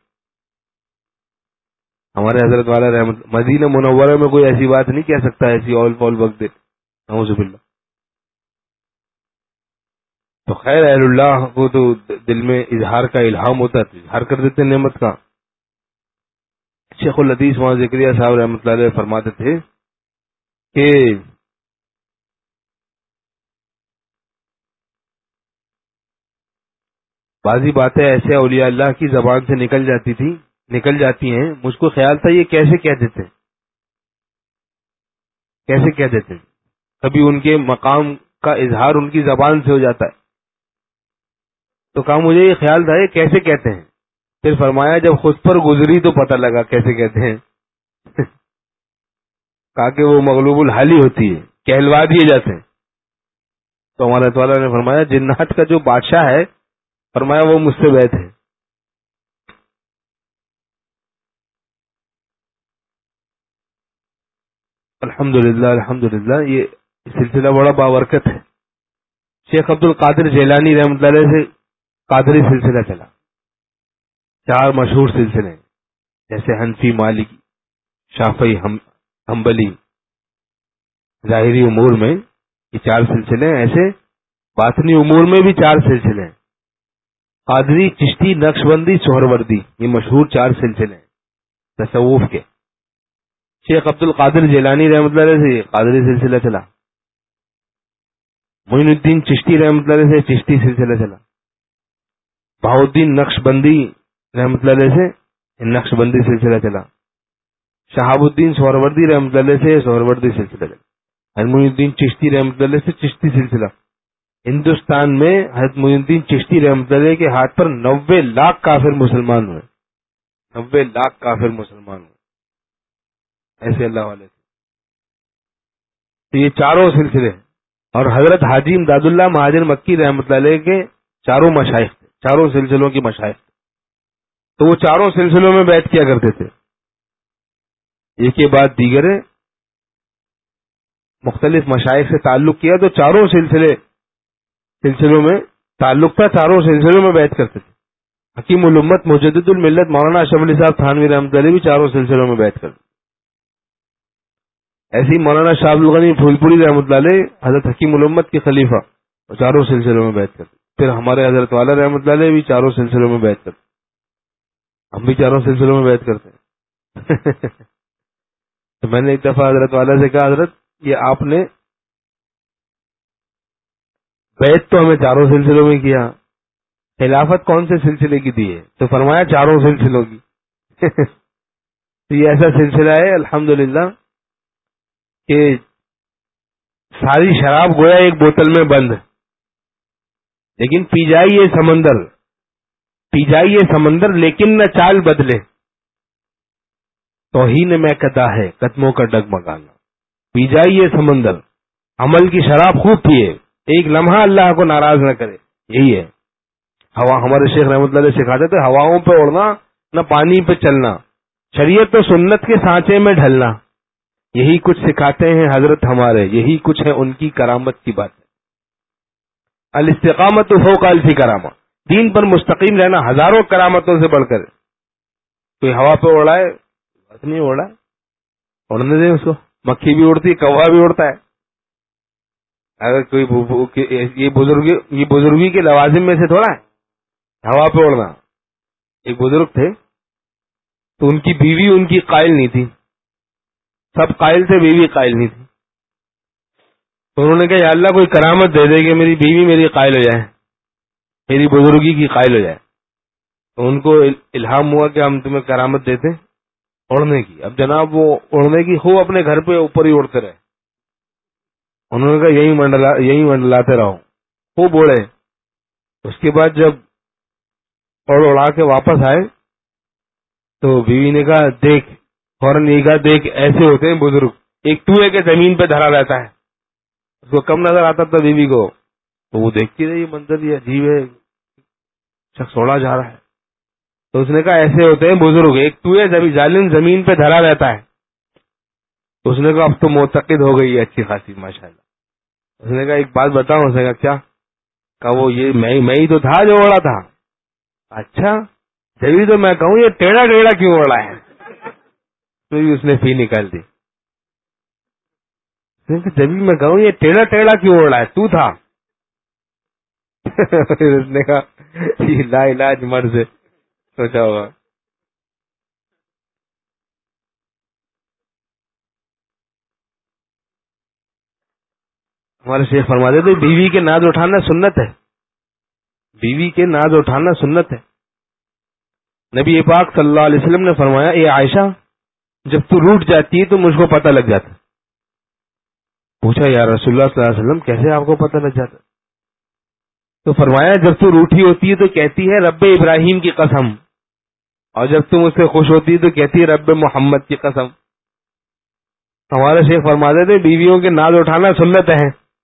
A: ہمارے حضرت والا رحمۃ مدینہ منورہ میں کوئی ایسی بات نہیں کہہ سکتا, ایسی اول فول وقت دے, نعوذ باللہ. تو خیر اہل اللہ کو تو دل میں اظہار کا الہام ہوتا ہے, اظہار کر دیتے نعمت کا. شیخ الحدیث مولانا زکریا صاحب رحمۃ اللہ علیہ فرماتے تھے کہ بعضی باتیں ایسے اولیاء اللہ کی زبان سے نکل جاتی ہیں, مجھ کو خیال تھا یہ کیسے کہہ دیتے کبھی ان کے مقام کا اظہار ان کی زبان سے ہو جاتا ہے. تو کہا مجھے یہ خیال تھا یہ کیسے کہتے ہیں. پھر فرمایا جب خود پر گزری تو پتہ لگا کیسے کہتے ہیں. کہا کہ وہ مغلوب الحالی ہوتی ہے, کہلوا دیے جاتے ہیں. تو ہمارے تعالیٰ نے فرمایا جنات کا جو بادشاہ ہے فرمایا وہ مجھ سے بیت ہے. الحمدللہ یہ سلسلہ بڑا بابرکت ہے. شیخ عبد القادر جیلانی رحمۃ اللہ علیہ سے قادری سلسلہ چلا. 4 مشہور سلسلے جیسے حنفی, مالکی, شافعی, حنبلی, ظاہری امور میں یہ 4 سلسلے ہیں، ایسے باطنی امور میں بھی 4 سلسلے ہیں. قادری، چشتی، نقشبندی، سہروردی، یہ مشہور 4 سلسلے ہیں تصوف کے. شیخ عبد القادر جیلانی رحمۃ اللہ علیہ سے قادری سلسلہ چلا، معین الدین چشتی رحمۃ اللہ علیہ سے چشتی سلسلہ چلا، بہاؤالدین نقشبندی رحمۃ اللہ علیہ سے نقشبندی سلسلہ چلا، شہاب الدین سہروردی رحمۃ اللہ علیہ سے سہروردی سلسلہ چلا، معین الدین چشتی رحمۃ اللہ علیہ سے چشتی سلسلہ. ہندوستان میں حضرت معین الدین چشتی رحمۃ اللہ علیہ کے ہاتھ پر 90 لاکھ کافر مسلمان ہوئے، 90 لاکھ کافر مسلمان ہوئے ایسے اللہ والے تھے. تو یہ 4 سلسلے ہیں. اور حضرت حاجی امداد اللہ مہاجر مکی رحمۃ اللہ علیہ کے 4 مشائخ تھے، 4 سلسلوں کی مشائخ تھے. تو وہ 4 سلسلوں میں بیعت کیا کرتے تھے، ایک کے بعد دیگر مختلف مشائخ سے تعلق کیا تو 4 سلسلوں میں تعلق تھا، 4 سلسلوں میں بیعت کرتے تھے. حکیم الامت مجدد الملت مولانا اشرف علی صاحب تھانوی رحمۃ اللہ علیہ بھی 4 سلسلوں میں بیعت کرتے. ایسی مولانا شاہ عبد الغنی پھولپوری رحمۃ اللہ علیہ حضرت حکیم الامت کے خلیفہ، 4 سلسلوں میں بیعت کرتے. پھر ہمارے حضرت والا رحمۃ اللہ علیہ بھی 4 سلسلوں میں بیعت کرتے. ہم بھی 4 سلسلوں میں بیعت کرتے ہیں. تو میں نے ایک دفعہ حضرت والا سے کہا، حضرت یہ آپ نے بیعت تو ہمیں 4 سلسلوں میں کیا، خلافت کون سے سلسلے کی دی ہے؟ تو فرمایا 4 سلسلوں کی. تو یہ ایسا سلسلہ ہے الحمدللہ کہ ساری شراب گویا ایک بوتل میں بند، لیکن پی جائی یہ سمندر لیکن نہ چال بدلے، توہین میں قدا ہے قدموں کا ڈگمگانا. پی جائی یہ سمندر، عمل کی شراب خوب پیے، ایک لمحہ اللہ کو ناراض نہ کرے. یہی ہے ہوا. ہمارے شیخ رحمۃ اللہ علیہ سکھاتے تھے ہواؤں پہ اڑنا نہ پانی پہ چلنا، شریعت و سنت کے سانچے میں ڈھلنا. یہی کچھ سکھاتے ہیں حضرت ہمارے، یہی کچھ ہے ان کی کرامت کی بات ہے. الاستقامت فوق الف کرامہ، دین پر مستقیم رہنا ہزاروں کرامتوں سے بڑھ کر. کوئی ہوا پہ اڑا ہے، بس نہیں اڑا ہے، اڑنے دیں اس کو. مکھی بھی اڑتی، کوا بھی اڑتا ہے. اگر کوئی یہ بزرگی کے لوازم میں سے تھوڑا ہے ہوا پہ اڑنا. ایک بزرگ تھے تو ان کی بیوی ان کی قائل نہیں تھی، سب قائل تھے، بیوی قائل نہیں تھی. تو انہوں نے کہا یا اللہ کوئی کرامت دے دے کہ میری بیوی میری قائل ہو جائے، میری بزرگی کی قائل ہو جائے. تو ان کو الہام ہوا کہ ہم تمہیں کرامت دیتے اڑنے کی. اب جناب وہ اڑنے کی خوب اپنے گھر پہ اوپر ہی اڑتے رہے. انہوں نے کہا یہی منڈلاتے رہو، خوب اڑے. اس کے بعد جب اڑا کے واپس آئے تو بیوی نے کہا دیکھ، فوراً یہ کہا دیکھ ایسے ہوتے ہیں بزرگ. ایک ٹوئے کے زمین پہ دھرا رہتا ہے، اس کو کم نظر آتا تھا بیوی کو، تو وہ دیکھتی رہی منظر یہ عجیب ہے، شخص اڑا جا رہا ہے. تو اس نے کہا ایسے ہوتے ہیں بزرگ، ایک ٹوئے ظالم زمین پہ دھرا رہتا ہے. تو اس نے کہا اب تو معتقد ہو گئی ہے اچھی خاصی ماشاءاللہ. اس نے کہا ایک بات بتاؤں؟ اس نے کہا کیا؟ کہا وہ یہ میں ہی تو تھا جو اڑا تھا. اچھا جبھی تو میں کہوں یہ ٹیڑھا ٹیڑھا کیوں اڑا ہے؟ تو اس نے فی نکال دی. جبھی میں کہوں یہ ٹیڑھا ٹیڑھا کیوں اڑا ہے، تو تھا. اس نے کہا یہ لا علاج مرض ہے، سوچا ہوگا. ہمارے شیخ فرماتے تھے بیوی کے ناز اٹھانا سنت ہے، بیوی کے ناز اٹھانا سنت ہے. نبی پاک صلی اللہ علیہ وسلم نے فرمایا اے عائشہ جب تو روٹ جاتی ہے تو مجھ کو پتہ لگ جاتا. پوچھا یا رسول اللہ صلی اللہ علیہ وسلم کیسے آپ کو پتہ لگ جاتا؟ تو فرمایا جب تو روٹھی ہوتی ہے تو کہتی ہے رب ابراہیم کی قسم، اور جب تم اس سے خوش ہوتی ہے تو کہتی ہے رب محمد کی قسم. ہمارے شیخ فرماتے تھے بیویوں کے ناز اٹھانا سنت ہے.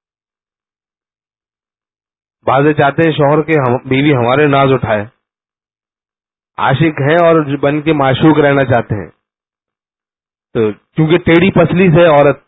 A: بعض چاہتے ہیں شوہر کے بیوی ہمارے ناز اٹھائے، عاشق ہیں اور بن کے معشوق رہنا چاہتے ہیں. تو کیونکہ ٹیڑھی پسلی سے عورت،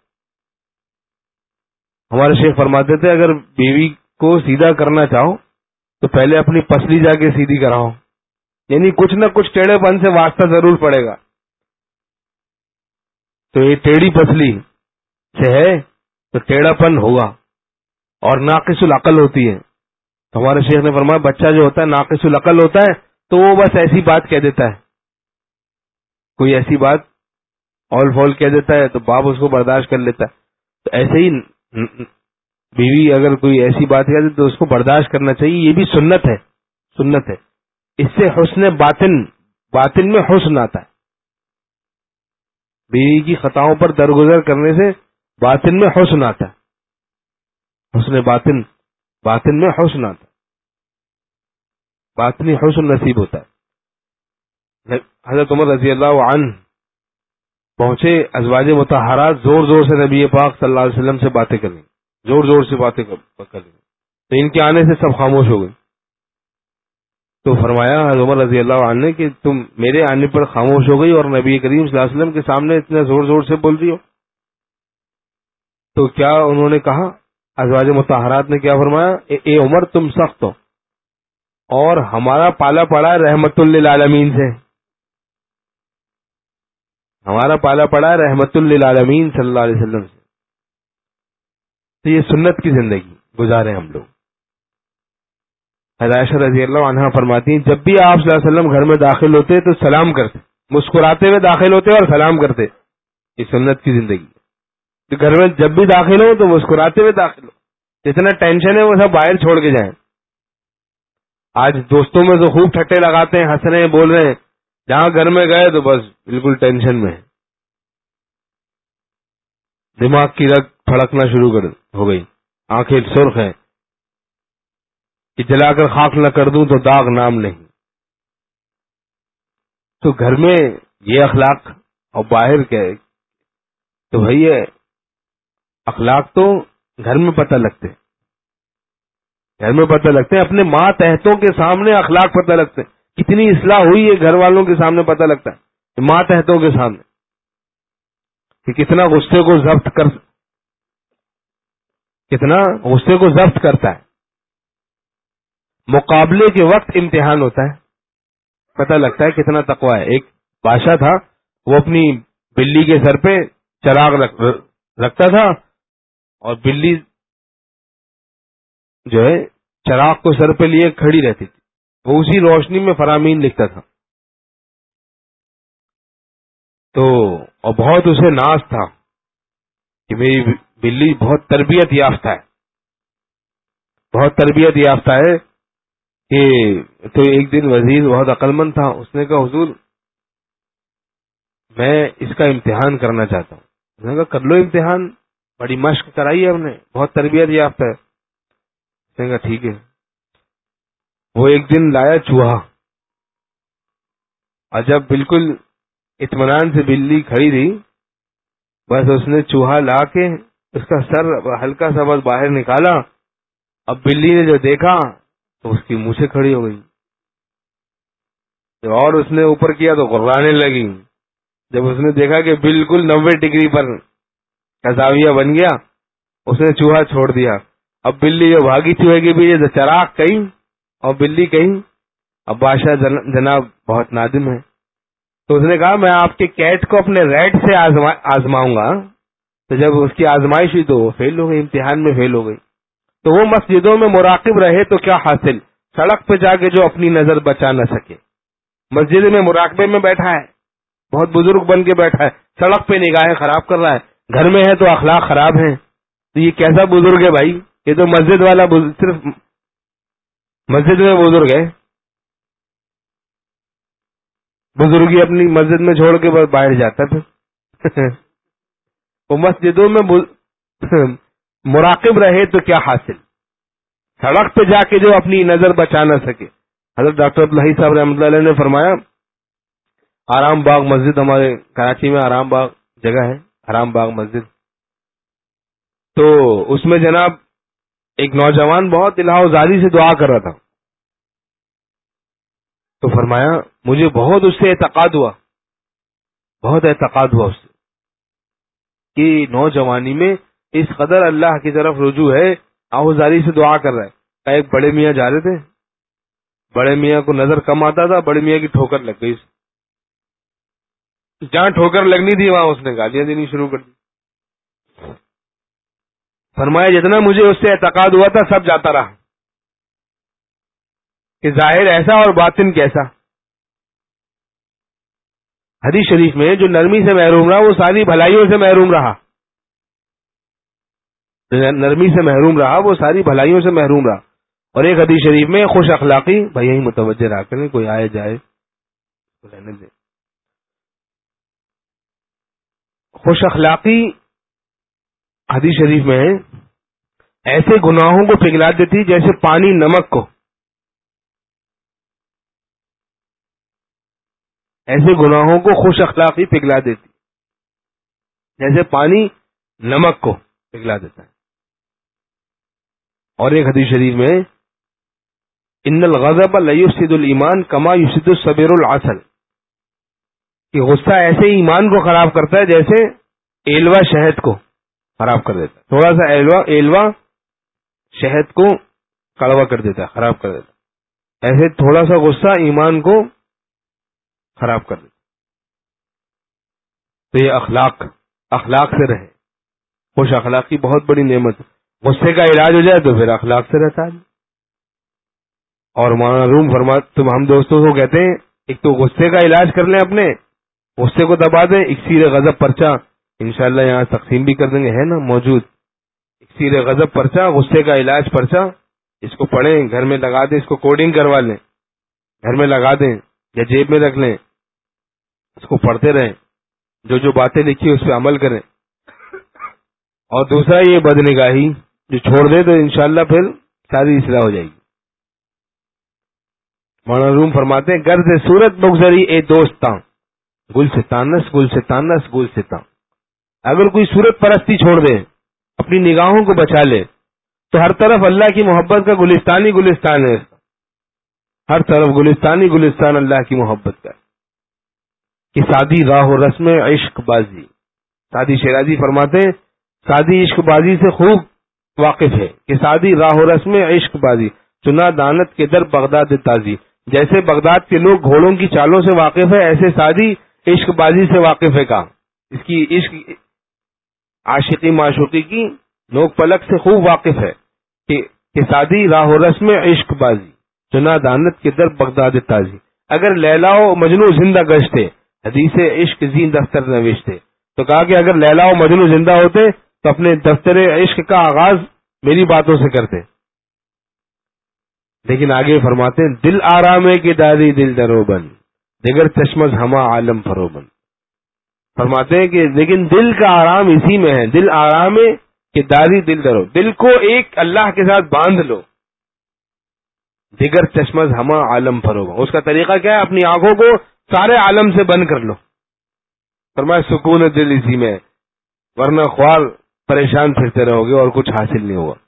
A: ہمارے شیخ فرماتے تھے اگر بیوی کو سیدھا کرنا چاہو تو پہلے اپنی پسلی جا کے سیدھی کراؤ، یعنی کچھ نہ کچھ ٹیڑھے پن سے واسطہ ضرور پڑے گا. تو یہ ٹیڑھی پسلی سے ہے تو ٹیڑھا پن ہوگا اور ناقص العقل ہوتی ہے. تو ہمارے شیخ نے فرمایا بچہ جو ہوتا ہے ناقص العقل ہوتا ہے تو وہ بس ایسی بات کہہ دیتا ہے, کوئی ایسی بات اول فول کہہ دیتا ہے تو باپ اس کو برداشت کر لیتا ہے. تو ایسے ہی بیوی اگر کوئی ایسی بات کہہ دے تو اس کو برداشت کرنا چاہیے, یہ بھی سنت ہے, سنت ہے. اس سے حسن باطن میں حسن آتا ہے. بیوی کی خطاؤں پر درگزر کرنے سے باطن میں حسن آتا ہے, حسن باطن میں حسن آتا ہے, باطنی حسن نصیب ہوتا ہے. حضرت عمر رضی اللہ عنہ پہنچے, ازواج مطہرات زور زور سے نبی پاک صلی اللہ علیہ وسلم سے باتیں کریں, زور زور سے باتیں کریں, تو ان کے آنے سے سب خاموش ہو گئے. تو فرمایا حضرت عمر رضی اللہ عنہ نے کہ تم میرے آنے پر خاموش ہو گئی اور نبی کریم صلی اللہ علیہ وسلم کے سامنے اتنا زور زور سے بول رہی ہو. تو کیا انہوں نے کہا, ازواج مطہرات نے کیا فرمایا, اے عمر تم سخت ہو اور ہمارا پالا پڑا رحمت للعالمین سے, ہمارا پالا پڑا رحمت للعالمین صلی اللہ علیہ وسلم سے. تو یہ سنت کی زندگی گزارے ہم لوگ. عائشہ رضی اللہ عنہا فرماتی ہیں جب بھی آپ صلی اللہ علیہ وسلم گھر میں داخل ہوتے تو سلام کرتے, مسکراتے ہوئے داخل ہوتے اور سلام کرتے. یہ سنت کی زندگی. تو گھر میں جب بھی داخل ہو تو مسکراتے ہوئے داخل ہو, جتنا ٹینشن ہے وہ سب باہر چھوڑ کے جائیں. آج دوستوں میں تو خوب ٹھٹے لگاتے ہیں, ہنس رہے ہیں, بول رہے ہیں, جہاں گھر میں گئے تو بس بالکل ٹینشن میں ہے, دماغ کی رگ پھڑکنا شروع ہو گئی, آنکھیں سرخ ہیں کہ جلا کر خاک نہ کر دوں تو داغ نام نہیں. تو گھر میں یہ اخلاق اور باہر کیا ہے, تو بھائی یہ اخلاق تو گھر میں پتہ لگتے, گھر میں پتہ لگتے ہیں. اپنے ماں تحتوں کے سامنے اخلاق پتہ لگتے ہیں. کتنی اصلاح ہوئی ہے گھر والوں کے سامنے پتہ لگتا ہے, ماں تحتوں کے سامنے کہ کتنا غصے کو ضبط کرتا ہے. مقابلے کے وقت امتحان ہوتا ہے, پتہ لگتا ہے کتنا تقویٰ ہے. ایک بادشاہ تھا, وہ اپنی بلی کے سر پہ چراغ رکھتا تھا اور بلی جو ہے چراغ کو سر پہ لیے کھڑی رہتی تھی, وہ اسی روشنی میں فرامین لکھتا تھا. تو اور بہت اسے ناز تھا کہ میری بلی بہت تربیت یافتہ ہے, بہت تربیت یافتہ ہے. کہ تو ایک دن وزیر بہت عقل مند تھا, اس نے کہا حضور میں اس کا امتحان کرنا چاہتا ہوں. اس نے کہا کر لو امتحان, بڑی مشق کرائی ہے ہم نے, بہت تربیت یافتہ ہے. اس نے کہا ٹھیک ہے. وہ ایک دن لایا چوہا, اور جب بالکل اطمینان سے بلی کھڑی تھی, بس اس نے چوہا لا کے اس کا سر ہلکا سا بس باہر نکالا. اب بلی نے جو دیکھا تو اس کی مونچھیں کھڑی ہو گئی, اور اس نے اوپر کیا تو غرانے لگی. جب اس نے دیکھا کہ بالکل 90 ڈگری پر کا زاویہ بن گیا, اس نے چوہا چھوڑ دیا. اب بلی جو بھاگی چوہے کے پیچھے, چراغ کہیں اور بلی کہیں. اب بادشاہ جناب بہت نادم ہے, تو اس نے کہا میں آپ کے کیٹ کو اپنے ریٹ سے آزماؤں گا. تو جب اس کی آزمائش ہوئی تو وہ فیل ہو گئی, امتحان میں فیل ہو گئی. تو وہ مسجدوں میں مراقب رہے تو کیا حاصل, سڑک پہ جا کے جو اپنی نظر بچا نہ سکے. مسجد میں مراقبے میں بیٹھا ہے, بہت بزرگ بن کے بیٹھا ہے, سڑک پہ نگاہیں خراب کر رہا ہے, گھر میں ہے تو اخلاق خراب ہیں. تو یہ کیسا بزرگ ہے بھائی, یہ تو مسجد والا صرف مسجد میں بزرگ ہے, بزرگی اپنی مسجد میں چھوڑ کے باہر جاتا ہے. پھر وہ مسجدوں میں مراقب رہے تو کیا حاصل, سڑک پہ جا کے جو اپنی نظر بچا نہ سکے. حضرت ڈاکٹر عبدالحی صاحب رحمۃ اللہ علیہ نے فرمایا, آرام باغ مسجد ہمارے کراچی میں آرام باغ جگہ ہے, آرام باغ مسجد. تو اس میں جناب ایک نوجوان بہت الہ و زاری سے دعا کر رہا تھا. تو فرمایا مجھے بہت اس سے اعتقاد ہوا, بہت اعتقاد ہوا اس سے کہ نوجوانی میں اس قدر اللہ کی طرف رجوع ہے, آہوزاری سے دعا کر رہا ہے. ایک بڑے میاں جا رہے تھے, بڑے میاں کو نظر کم آتا تھا, بڑے میاں کی ٹھوکر لگ گئی. جہاں ٹھوکر لگنی تھی وہاں اس نے گالیاں دینی شروع کر دی. فرمایا جتنا مجھے اس سے اعتقاد ہوا تھا سب جاتا رہا، کہ ظاہر ایسا اور باطن کیسا. حدیث شریف میں جو نرمی سے محروم رہا وہ ساری بھلائیوں سے محروم رہا، نرمی سے محروم رہا وہ ساری بھلائیوں سے محروم رہا. اور ایک حدیث شریف میں خوش اخلاقی، بھائی یہیں متوجہ رہا کریں، کوئی آئے جائے تو رہنے دیں. خوش اخلاقی حدیث شریف میں ہے ایسے گناہوں کو پگھلا دیتی جیسے پانی نمک کو، ایسے گناہوں کو خوش اخلاقی پگھلا دیتی جیسے پانی نمک کو پگھلا دیتا ہے. اور ایک حدیث شریف میں ان الغضب لیفسد الایمان کما یفسد الصبر العسل، کہ غصہ ایسے ایمان کو خراب کرتا ہے جیسے ایلوا شہد کو خراب کر دیتا ہے. تھوڑا سا ایلوا شہد کو کڑوا کر دیتا ہے، خراب کر دیتا ہے. ایسے تھوڑا سا غصہ ایمان کو خراب کر دیتا. تو یہ اخلاق سے رہے. خوش اخلاقی بہت بڑی نعمت. غصے کا علاج ہو جائے تو پھر اخلاق سے رہتا ہے. اور مولانا روم فرماتے، ہم دوستوں کو کہتے ہیں ایک تو غصے کا علاج کر لیں، اپنے غصے کو دبا دیں. اکسیر غضب پرچہ انشاءاللہ یہاں تقسیم بھی کر دیں گے، ہے نا موجود. اکسیر غضب پرچہ، غصے کا علاج پرچہ، اس کو پڑھیں، گھر میں لگا دیں، اس کو کوڈنگ کروا لیں، گھر میں لگا دیں یا جیب میں رکھ لیں، اس کو پڑھتے رہیں، جو باتیں لکھی اس پہ عمل کریں. اور دوسرا یہ بدنگاہی جو چھوڑ دے تو انشاءاللہ پھر ساری اصلاح ہو جائے گی. مولانا روم فرماتے ہیں گر سے صورت بگزری اے دوستاں گل سے تانس گل سے تانس گل سے تاں. اگر کوئی صورت پرستی چھوڑ دے، اپنی نگاہوں کو بچا لے، تو ہر طرف اللہ کی محبت کا گلستان ہی گلستان ہے. ہر طرف گلستان ہی گلستان اللہ کی محبت کا. کہ سادی راہ و رسم عشق بازی، سادی شیرازی فرماتے ہیں سادی عشق بازی سے خوب واقف ہے. کہ سادی راہ و رسم عشق بازی چنا دانت کے در بغداد تازی. جیسے بغداد کے لوگ گھوڑوں کی چالوں سے واقف ہے، ایسے سادی عشق بازی سے واقف ہے. کہا اس کی عشق عاشقی معشوقی کی نوک پلک سے خوب واقف ہے. کہ سادی راہ و رسم عشق بازی چنا دانت کے در بغداد تازی. اگر لیلا و مجنو زندہ گشتے حدیث عشق زین دفتر نوشتے. تو کہا کہ اگر لیلا و مجنو زندہ ہوتے تو اپنے دفتر عشق کا آغاز میری باتوں سے کرتے. لیکن آگے فرماتے ہیں دل آرامے کے دادی دل دروبن دیگر چشمز ہما عالم فروبن. فرماتے ہیں کہ لیکن دل کا آرام اسی میں ہے. دل آرامے کے دادی دل درو، دل کو ایک اللہ کے ساتھ باندھ لو. دیگر چشمز ہما عالم فروبن، اس کا طریقہ کیا ہے؟ اپنی آنکھوں کو سارے عالم سے بند کر لو. فرمایا سکون دل اسی میں ہے، ورنہ خوار پریشان پھرتے رہو گے اور کچھ حاصل نہیں ہوگا.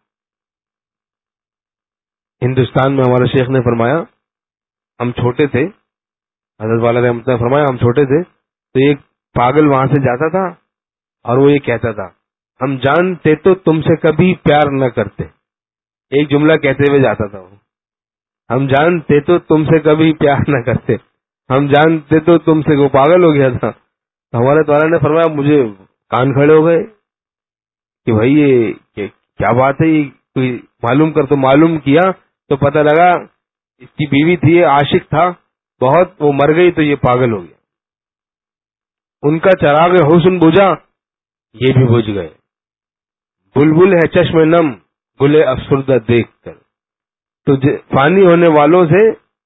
A: ہندوستان میں ہمارے شیخ نے فرمایا ہم چھوٹے تھے، حضرت والا رحمۃ نے فرمایا ہم چھوٹے تھے تو ایک پاگل وہاں سے جاتا تھا اور وہ یہ کہتا تھا ہم جانتے تو تم سے کبھی پیار نہ کرتے. ایک جملہ کہتے ہوئے جاتا تھا وہ، ہم جانتے تو تم سے کبھی پیار نہ کرتے، ہم جانتے تو تم سے. وہ پاگل ہو گیا تھا. ہمارے والا نے فرمایا مجھے کان کھڑے ہو گئے کہ بھائی یہ کیا بات ہے، یہ کوئی معلوم کر. تو معلوم کیا تو پتہ لگا اس کی بیوی تھی، عاشق تھا بہت، وہ مر گئی تو یہ پاگل ہو گیا. ان کا چراغ حسن بجھا، یہ بھی بجھ گئے. بلبل ہے چشم نم گلے افسردہ دیکھ کر. تو فانی ہونے والوں سے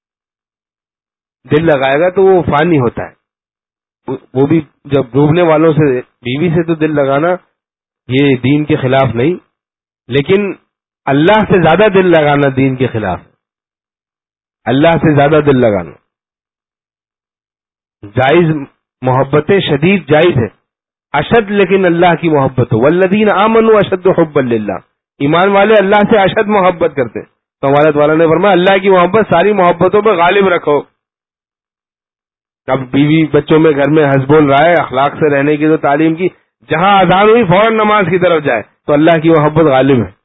A: دل لگائے گا تو وہ فانی ہوتا ہے. وہ بھی جب ڈوبنے والوں سے، بیوی سے تو دل لگانا یہ دین کے خلاف نہیں، لیکن اللہ سے زیادہ دل لگانا دین کے خلاف ہے. اللہ سے زیادہ دل لگانا جائز، محبتیں شدید جائز ہے، اشد لیکن اللہ کی محبت ہو. والذین آمنوا اشد حبا للہ، ایمان والے اللہ سے اشد محبت کرتے. تو ہمارے والا نے فرمایا اللہ کی محبت ساری محبتوں پہ غالب رکھو. اب بیوی بچوں میں گھر میں ہنس بول رہا ہے، اخلاق سے رہنے کی تو تعلیم کی، جہاں اذان ہوئی فوراً نماز کی طرف جائے تو اللہ کی محبت غالب ہے.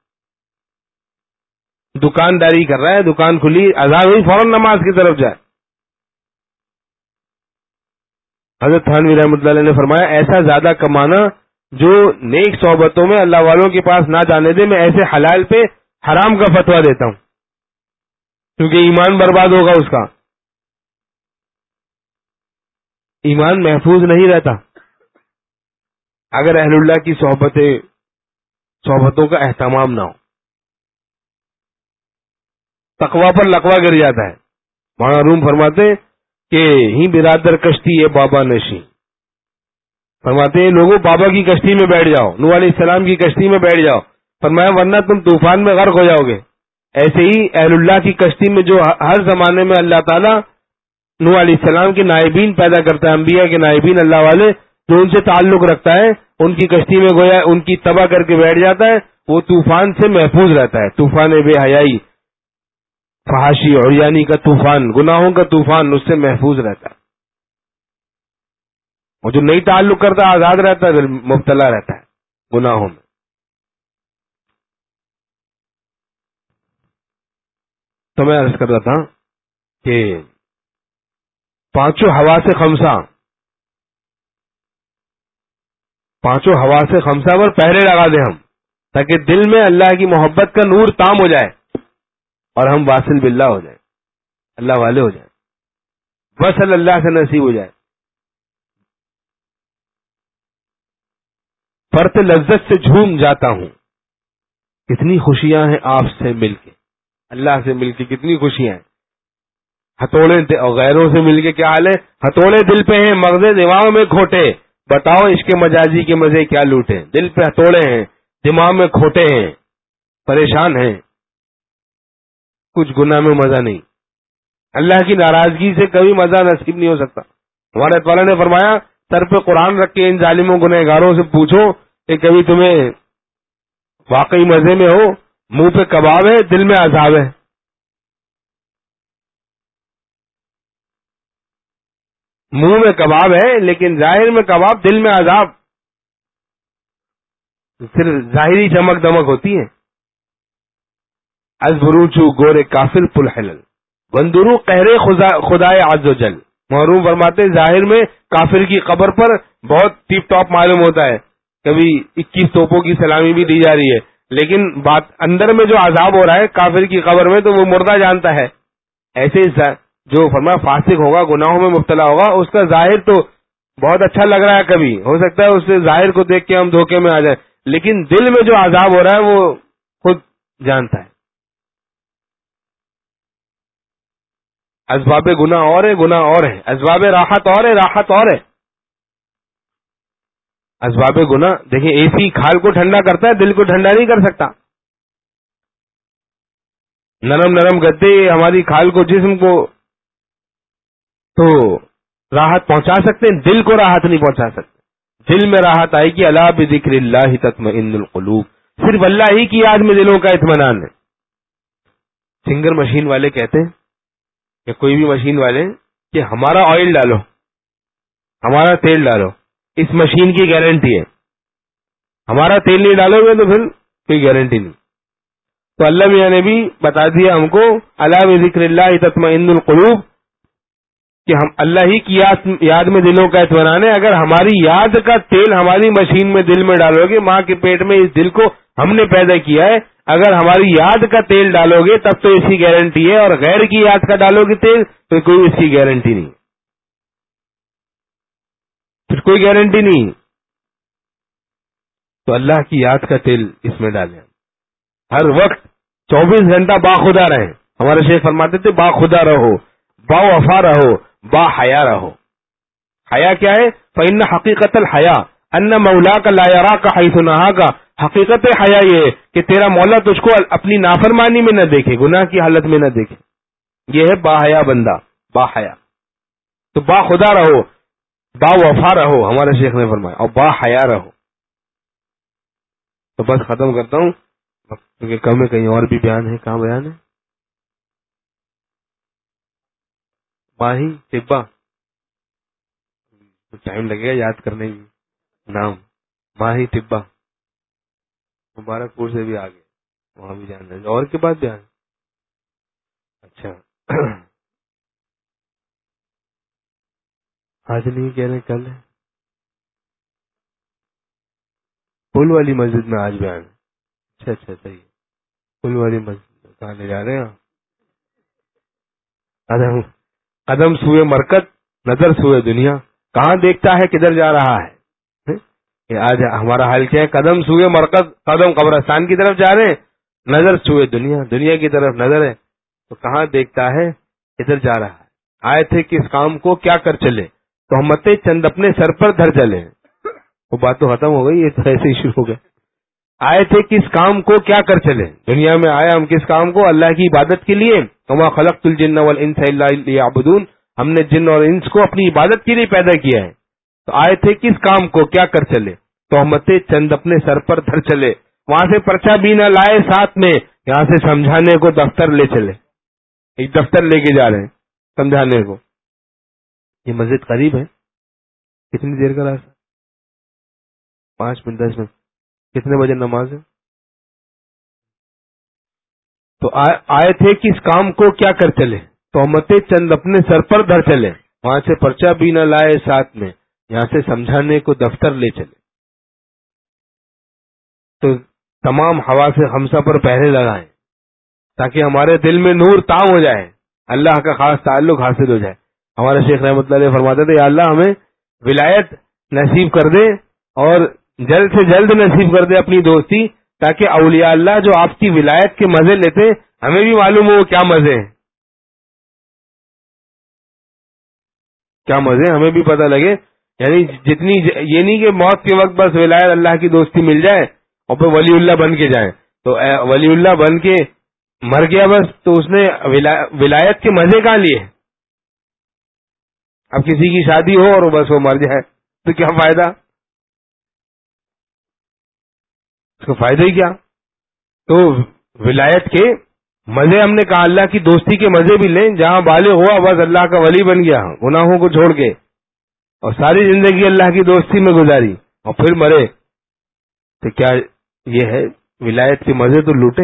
A: دکانداری کر رہا ہے، دکان کھلی، اذان ہوئی فوراً نماز کی طرف جائے. حضرت تھانوی رحمۃ اللہ علیہ نے فرمایا ایسا زیادہ کمانا جو نیک صحبتوں میں اللہ والوں کے پاس نہ جانے دے، میں ایسے حلال پہ حرام کا فتویٰ دیتا ہوں، کیونکہ ایمان برباد ہوگا، اس کا ایمان محفوظ نہیں رہتا اگر اہل اللہ کی صحبتوں کا اہتمام نہ ہو، تقوی پر لقوہ گر جاتا ہے۔ مولانا روم فرماتے ہیں کہ ہی برادر کشتی ہے بابا نشیں، فرماتے ہیں لوگوں بابا کی کشتی میں بیٹھ جاؤ، نوح علیہ السلام کی کشتی میں بیٹھ جاؤ، فرمایا ورنہ تم طوفان میں غرق ہو جاؤ گے۔ ایسے ہی اہل اللہ کی کشتی میں جو ہر زمانے میں اللہ تعالیٰ نوح علیہ السلام کے نائبین پیدا کرتا ہے، انبیاء کے نائبین اللہ والے جو ان سے تعلق رکھتا ہے، ان کی کشتی میں گویا ان کی تباہ کر کے بیٹھ جاتا ہے، وہ طوفان سے محفوظ رہتا ہے۔ طوفان بے حیائی، فحاشی، عریانی کا طوفان، گناہوں کا طوفان اس سے محفوظ رہتا ہے، اور جو نہیں تعلق کرتا آزاد رہتا ہے، مبتلا رہتا ہے گناہوں میں۔ تو میں عرض کر رہا تھا کہ پانچوں حواس خمسہ پر پہرے لگا دیں ہم، تاکہ دل میں اللہ کی محبت کا نور تام ہو جائے اور ہم واصل باللہ ہو جائیں، اللہ والے ہو جائیں، وصل اللہ سے نصیب ہو جائے۔ فرط لذت سے جھوم جاتا ہوں، کتنی خوشیاں ہیں آپ سے مل کے، اللہ سے مل کے کتنی خوشیاں ہیں۔ ہتھوڑے اور غیروں سے مل کے کیا حال ہے؟ ہتھوڑے دل پہ ہیں، مغزے دماغ میں کھوٹے، بتاؤ عشق مجازی کے مزے کیا لوٹے۔ دل پہ ہتھوڑے ہیں، دماغ میں کھوٹے ہیں، پریشان ہیں، کچھ گناہ میں مزہ نہیں۔ اللہ کی ناراضگی سے کبھی مزہ نصیب نہیں ہو سکتا۔ ہمارے تعالیٰ نے فرمایا سر پہ قرآن رکھ کے ان ظالموں گنہگاروں سے پوچھو کہ کبھی تمہیں واقعی مزے میں ہو؟ منہ پہ کباب ہے، دل میں عذاب ہے۔ منہ میں کباب ہے لیکن ظاہر میں کباب، دل میں عذاب، صرف ظاہری چمک دمک ہوتی ہے۔ از بروچو گورے کافر پل حلل بندرو قہرے خدائے عز و جل۔ محروم فرماتے ظاہر میں کافر کی قبر پر بہت ٹیپ ٹاپ معلوم ہوتا ہے، کبھی 21 توپوں کی سلامی بھی دی جا رہی ہے، لیکن بات اندر میں جو عذاب ہو رہا ہے کافر کی قبر میں تو وہ مردہ جانتا ہے۔ ایسے جو فرمایا فاسق ہوگا، گناہوں میں مبتلا ہوگا، اس کا ظاہر تو بہت اچھا لگ رہا ہے، کبھی ہو سکتا ہے اس سے ظاہر کو دیکھ کے ہم دھوکے میں آ جائیں، لیکن دل میں جو عذاب ہو رہا ہے وہ خود جانتا ہے۔ اسباب گناہ اور ہے، گناہ اور ہے، اسباب راحت اور ہے، راحت اور ہے۔ اسباب گناہ دیکھیں، اے سی کھال کو ٹھنڈا کرتا ہے، دل کو ٹھنڈا نہیں کر سکتا۔ نرم نرم گدے ہماری کھال کو، جسم کو تو راحت پہنچا سکتے ہیں، دل کو راحت نہیں پہنچا سکتے۔ دل میں راحت آئے گی، الا بذکر اللہ تطمئن القلوب، صرف اللہ ہی کی یاد میں دلوں کا اطمینان ہے۔ سنگر مشین والے کہتے ہیں یا کوئی بھی مشین والے کہ ہمارا آئل ڈالو، ہمارا تیل ڈالو، اس مشین کی گارنٹی ہے، ہمارا تیل نہیں ڈالو گے تو پھر کوئی گارنٹی نہیں۔ تو اللہ میاں نے بھی بتا دیا ہم کو، الا بذکر اللہ تطمئن القلوب، کہ ہم اللہ ہی کی یاد میں دلوں کا اطمینان ہے۔ اگر ہماری یاد کا تیل ہماری مشین میں دل میں ڈالو گے، ماں کے پیٹ میں اس دل کو ہم نے پیدا کیا ہے، اگر ہماری یاد کا تیل ڈالو گے تب تو اس کی گارنٹی ہے، اور غیر کی یاد کا ڈالو گے تیل تو کوئی اس کی گارنٹی نہیں، پھر کوئی گارنٹی نہیں۔ تو اللہ کی یاد کا تیل اس میں ڈالیں، ہر وقت 24 گھنٹہ باخدا رہیں۔ ہمارے شیخ فرماتے تھے باخدا رہو، با وفا رہو، با حیا رہو۔ حیا کیا ہے؟ فإن حقیقت الحیا ان مولا کا لا یراک حیث نہاک، حقیقت حیا یہ ہے کہ تیرا مولا تجھ کو اپنی نافرمانی میں نہ دیکھے، گناہ کی حالت میں نہ دیکھے، یہ ہے با حیا بندہ، با حیا۔ تو با خدا رہو، با وفا رہو، ہمارے شیخ نے فرمایا، اور با حیا رہو۔ تو بس ختم کرتا ہوں کیونکہ کم ہے، کہیں اور بھی بیان ہے، کہاں بیان ہے؟ ماہی طبہ، ٹائم لگے گا یاد کرنے میں نام، ماہی طبہ مبارک پور سے بھی آگے، وہاں بھی جان ہے اور کے بعد بیان۔ اچھا آج نہیں کہہ رہے، کل ہے؟ پل والی مسجد میں آج بیان. اچھا صحیح. پل والی مسجد کہاں لے جا رہے ہیں؟ قدم سوئے مرکز نظر سوئے دنیا. کہاں دیکھتا ہے کدھر جا رہا ہے؟ آج ہمارا حال کیا ہے؟ قدم سوئے مرکز، قدم قبرستان کی طرف جا رہے ہیں، نظر سوئے دنیا، دنیا کی طرف نظر ہے. تو کہاں دیکھتا ہے کدھر جا رہا ہے. آئے تھے کہ اس کام کو کیا کر چلے، تو ہمتیں چند اپنے سر پر دھر چلے. وہ بات تو ختم ہو گئی، یہ تو ایسے ہی شروع ہو گئے. آئے تھے کس کام کو کیا کر چلے. دنیا میں آئے ہم کس کام کو؟ اللہ کی عبادت کے لیے. وما خلقت الجن والانس الا لیعبدون. ہم نے جن اور انس کو اپنی عبادت کے لیے پیدا کیا ہے. تو آئے تھے کس کام کو کیا کر چلے، تو ہمتیں چند اپنے سر پر دھر چلے. وہاں سے پرچہ بھی نہ لائے ساتھ میں، یہاں سے سمجھانے کو دفتر لے چلے. ایک دفتر لے کے جا رہے ہیں سمجھانے کو. یہ مسجد قریب ہے. کتنی دیر کا راستہ؟ 5 منٹ 10 منٹ. کتنے بجے نماز ہے؟ تو آئے تھے کہ اس کام کو کیا کر چلے، تو ہمتیں چند اپنے سر پر دھر چلے. وہاں سے پرچہ بھی نہ لائے ساتھ میں، یہاں سے سمجھانے کو دفتر لے چلے. تو تمام ہوا سے ہمسا پر پہرے لگائیں تاکہ ہمارے دل میں نور تام ہو جائے، اللہ کا خاص تعلق حاصل ہو جائے. ہمارے شیخ رحمۃ اللہ علیہ فرماتے تھے، یا اللہ ہمیں ولایت نصیب کر دے اور جلد سے جلد نصیب کر دے اپنی دوستی، تاکہ اولیاء اللہ جو آپ کی ولایت کے مزے لیتے ہمیں بھی معلوم ہو کیا مزے ہیں، کیا مزے ہمیں بھی پتہ لگے. یعنی جتنی یہ نہیں کہ موت کے وقت بس ولایت اللہ کی دوستی مل جائے اور پھر ولی اللہ بن کے جائیں. تو ولی اللہ بن کے مر گیا بس، تو اس نے ولایت کے مزے کہاں لیے؟ اب کسی کی شادی ہو اور بس وہ مر جائے تو کیا فائدہ؟ اس کا فائدہ ہی کیا؟ تو ولایت کے مزے ہم نے کہا اللہ کی دوستی کے مزے بھی لیں. جہاں بالغ ہوا بس اللہ کا ولی بن گیا گناہوں کو چھوڑ کے، اور ساری زندگی اللہ کی دوستی میں گزاری اور پھر مرے، تو کیا یہ ہے؟ ولایت کے مزے تو لوٹے.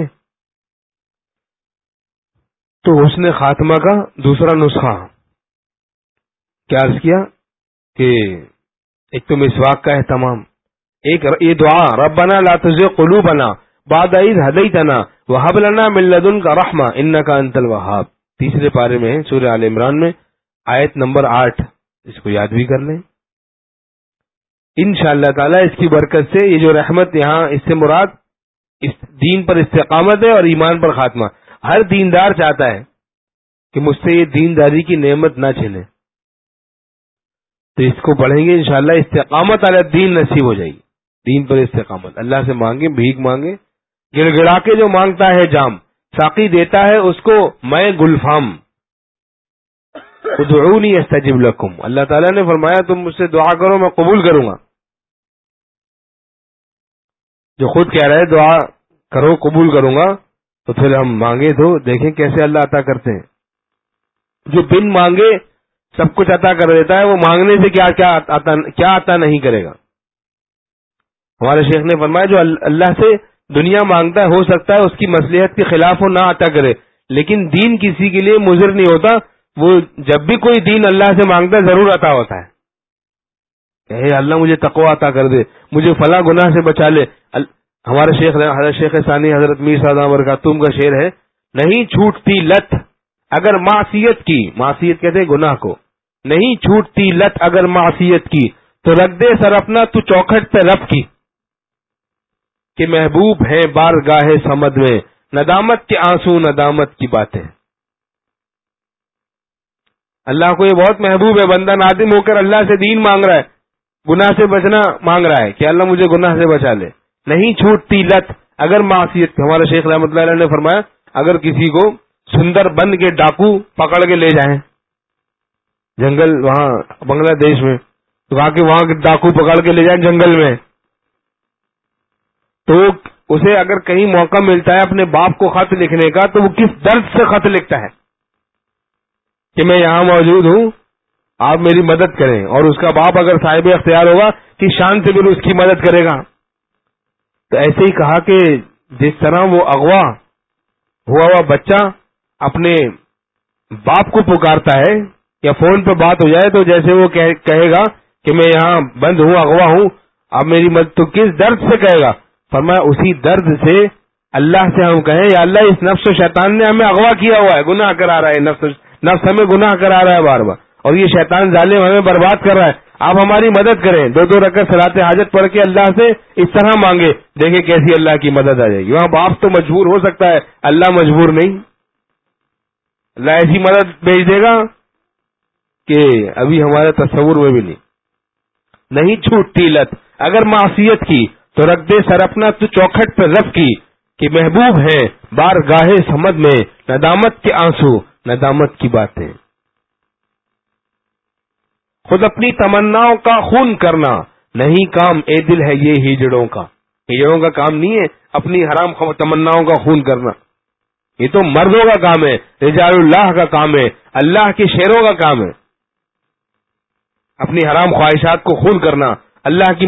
A: تو حسن خاتمہ کا دوسرا نسخہ کیا عرض کیا کہ ایک تو مسواک کا اہتمام، ایک یہ دعا ربنا لا تزغ قلوبنا بعد اذ ہدیتنا وہب لنا من لدنک رحمہ انک انت الوہاب. تیسرے پارے میں سورہ آل عمران میں آیت نمبر 8. اس کو یاد بھی کر لیں انشاءاللہ تعالی. اس کی برکت سے یہ جو رحمت یہاں اس سے مراد اس دین پر استقامت ہے اور ایمان پر خاتمہ. ہر دیندار چاہتا ہے کہ مجھ سے یہ دینداری کی نعمت نہ چھنے، تو اس کو پڑھیں گے انشاءاللہ استقامت علی الدین نصیب ہو جائے گی. دین پر استقامت. اللہ سے مانگے، بھیک مانگے، گڑ گڑا کے جو مانگتا ہے جام ساقی دیتا ہے اس کو میں گلفام. ادعونی استجب لکم. اللہ تعالیٰ نے فرمایا تم مجھ سے دعا کرو میں قبول کروں گا. جو خود کہہ رہے دعا کرو قبول کروں گا، تو پھر ہم مانگے تو دیکھیں کیسے اللہ عطا کرتے ہیں. جو بن مانگے سب کچھ عطا کر دیتا ہے، وہ مانگنے سے کیا عطا نہیں کرے گا. ہمارے شیخ نے فرمایا جو اللہ سے دنیا مانگتا ہے ہو سکتا ہے اس کی مصلحت کے خلاف وہ نہ عطا کرے، لیکن دین کسی کے لیے مضر نہیں ہوتا. وہ جب بھی کوئی دین اللہ سے مانگتا ہے ضرور عطا ہوتا ہے. اے اللہ مجھے تقوی عطا کر دے، مجھے فلاں گناہ سے بچا لے. ہمارے شیخ حضرت شیخ ثانی حضرت میر صاحب برکاتہم کا شعر ہے، نہیں چھوٹتی لت اگر معصیت کی، معصیت کہتے ہیں گناہ کو، نہیں چھوٹتی لت اگر معصیت کی، تو رکھ دے سر اپنا تو چوکھٹ پہ رب کی، کہ محبوب ہیں بارگاہ صمد میں ندامت کے آنسو ندامت کی باتیں. اللہ کو یہ بہت محبوب ہے، بندہ نادم ہو کر اللہ سے دین مانگ رہا ہے، گناہ سے بچنا مانگ رہا ہے کہ اللہ مجھے گناہ سے بچا لے. نہیں چھوٹتی لت اگر معصیت. ہمارے شیخ رحمۃ اللہ علیہ نے فرمایا اگر کسی کو سندر بن کے ڈاکو پکڑ کے لے جائیں جنگل، وہاں بنگلہ دیش میں، تو کہا کہ وہاں ڈاکو پکڑ کے لے جائیں جنگل میں، تو اسے اگر کہیں موقع ملتا ہے اپنے باپ کو خط لکھنے کا تو وہ کس درد سے خط لکھتا ہے کہ میں یہاں موجود ہوں، آپ میری مدد کریں. اور اس کا باپ اگر صاحب اختیار ہوگا کہ شان سے بھی اس کی مدد کرے گا. تو ایسے ہی کہا کہ جس طرح وہ اغوا ہوا بچہ اپنے باپ کو پکارتا ہے یا فون پہ بات ہو جائے تو جیسے وہ کہے گا کہ میں یہاں بند ہوں، اغوا ہوں، اب میری مدد تو کس درد سے کہے گا؟ فرمایا اسی درد سے اللہ سے ہم کہیں یا اللہ اس نفس و شیطان نے ہمیں اغوا کیا ہوا ہے، گناہ کرا رہا ہے، نفس ہمیں گناہ کرا رہا ہے بار بار، اور یہ شیطان ظالم ہمیں برباد کر رہا ہے، آپ ہماری مدد کریں. 2 رکعت صلاۃ حاجت پڑھ کے اللہ سے اس طرح مانگے، دیکھیں کیسی اللہ کی مدد آ جائے گی. وہاں باپ تو مجبور ہو سکتا ہے، اللہ مجبور نہیں. اللہ ایسی مدد بھیج دے گا کہ ابھی ہمارے تصور میں بھی نہیں چھوٹتی لت. اگر معصیت کی تو رکھ دے سر اپنا تو چوکھٹ پہ رف کی، کہ محبوب ہیں بار گاہے سمد میں ندامت کے آنسو ندامت کی باتیں. خود اپنی تمناؤں کا خون کرنا نہیں کام اے دل ہے یہ ہجڑوں کا. ہجڑوں کا کام نہیں ہے اپنی حرام تمناؤں کا خون کرنا، یہ تو مردوں کا کام ہے، رجال اللہ کا کام ہے، اللہ کے شیروں کا کام ہے. اپنی حرام خواہشات کو خون کرنا، اللہ کی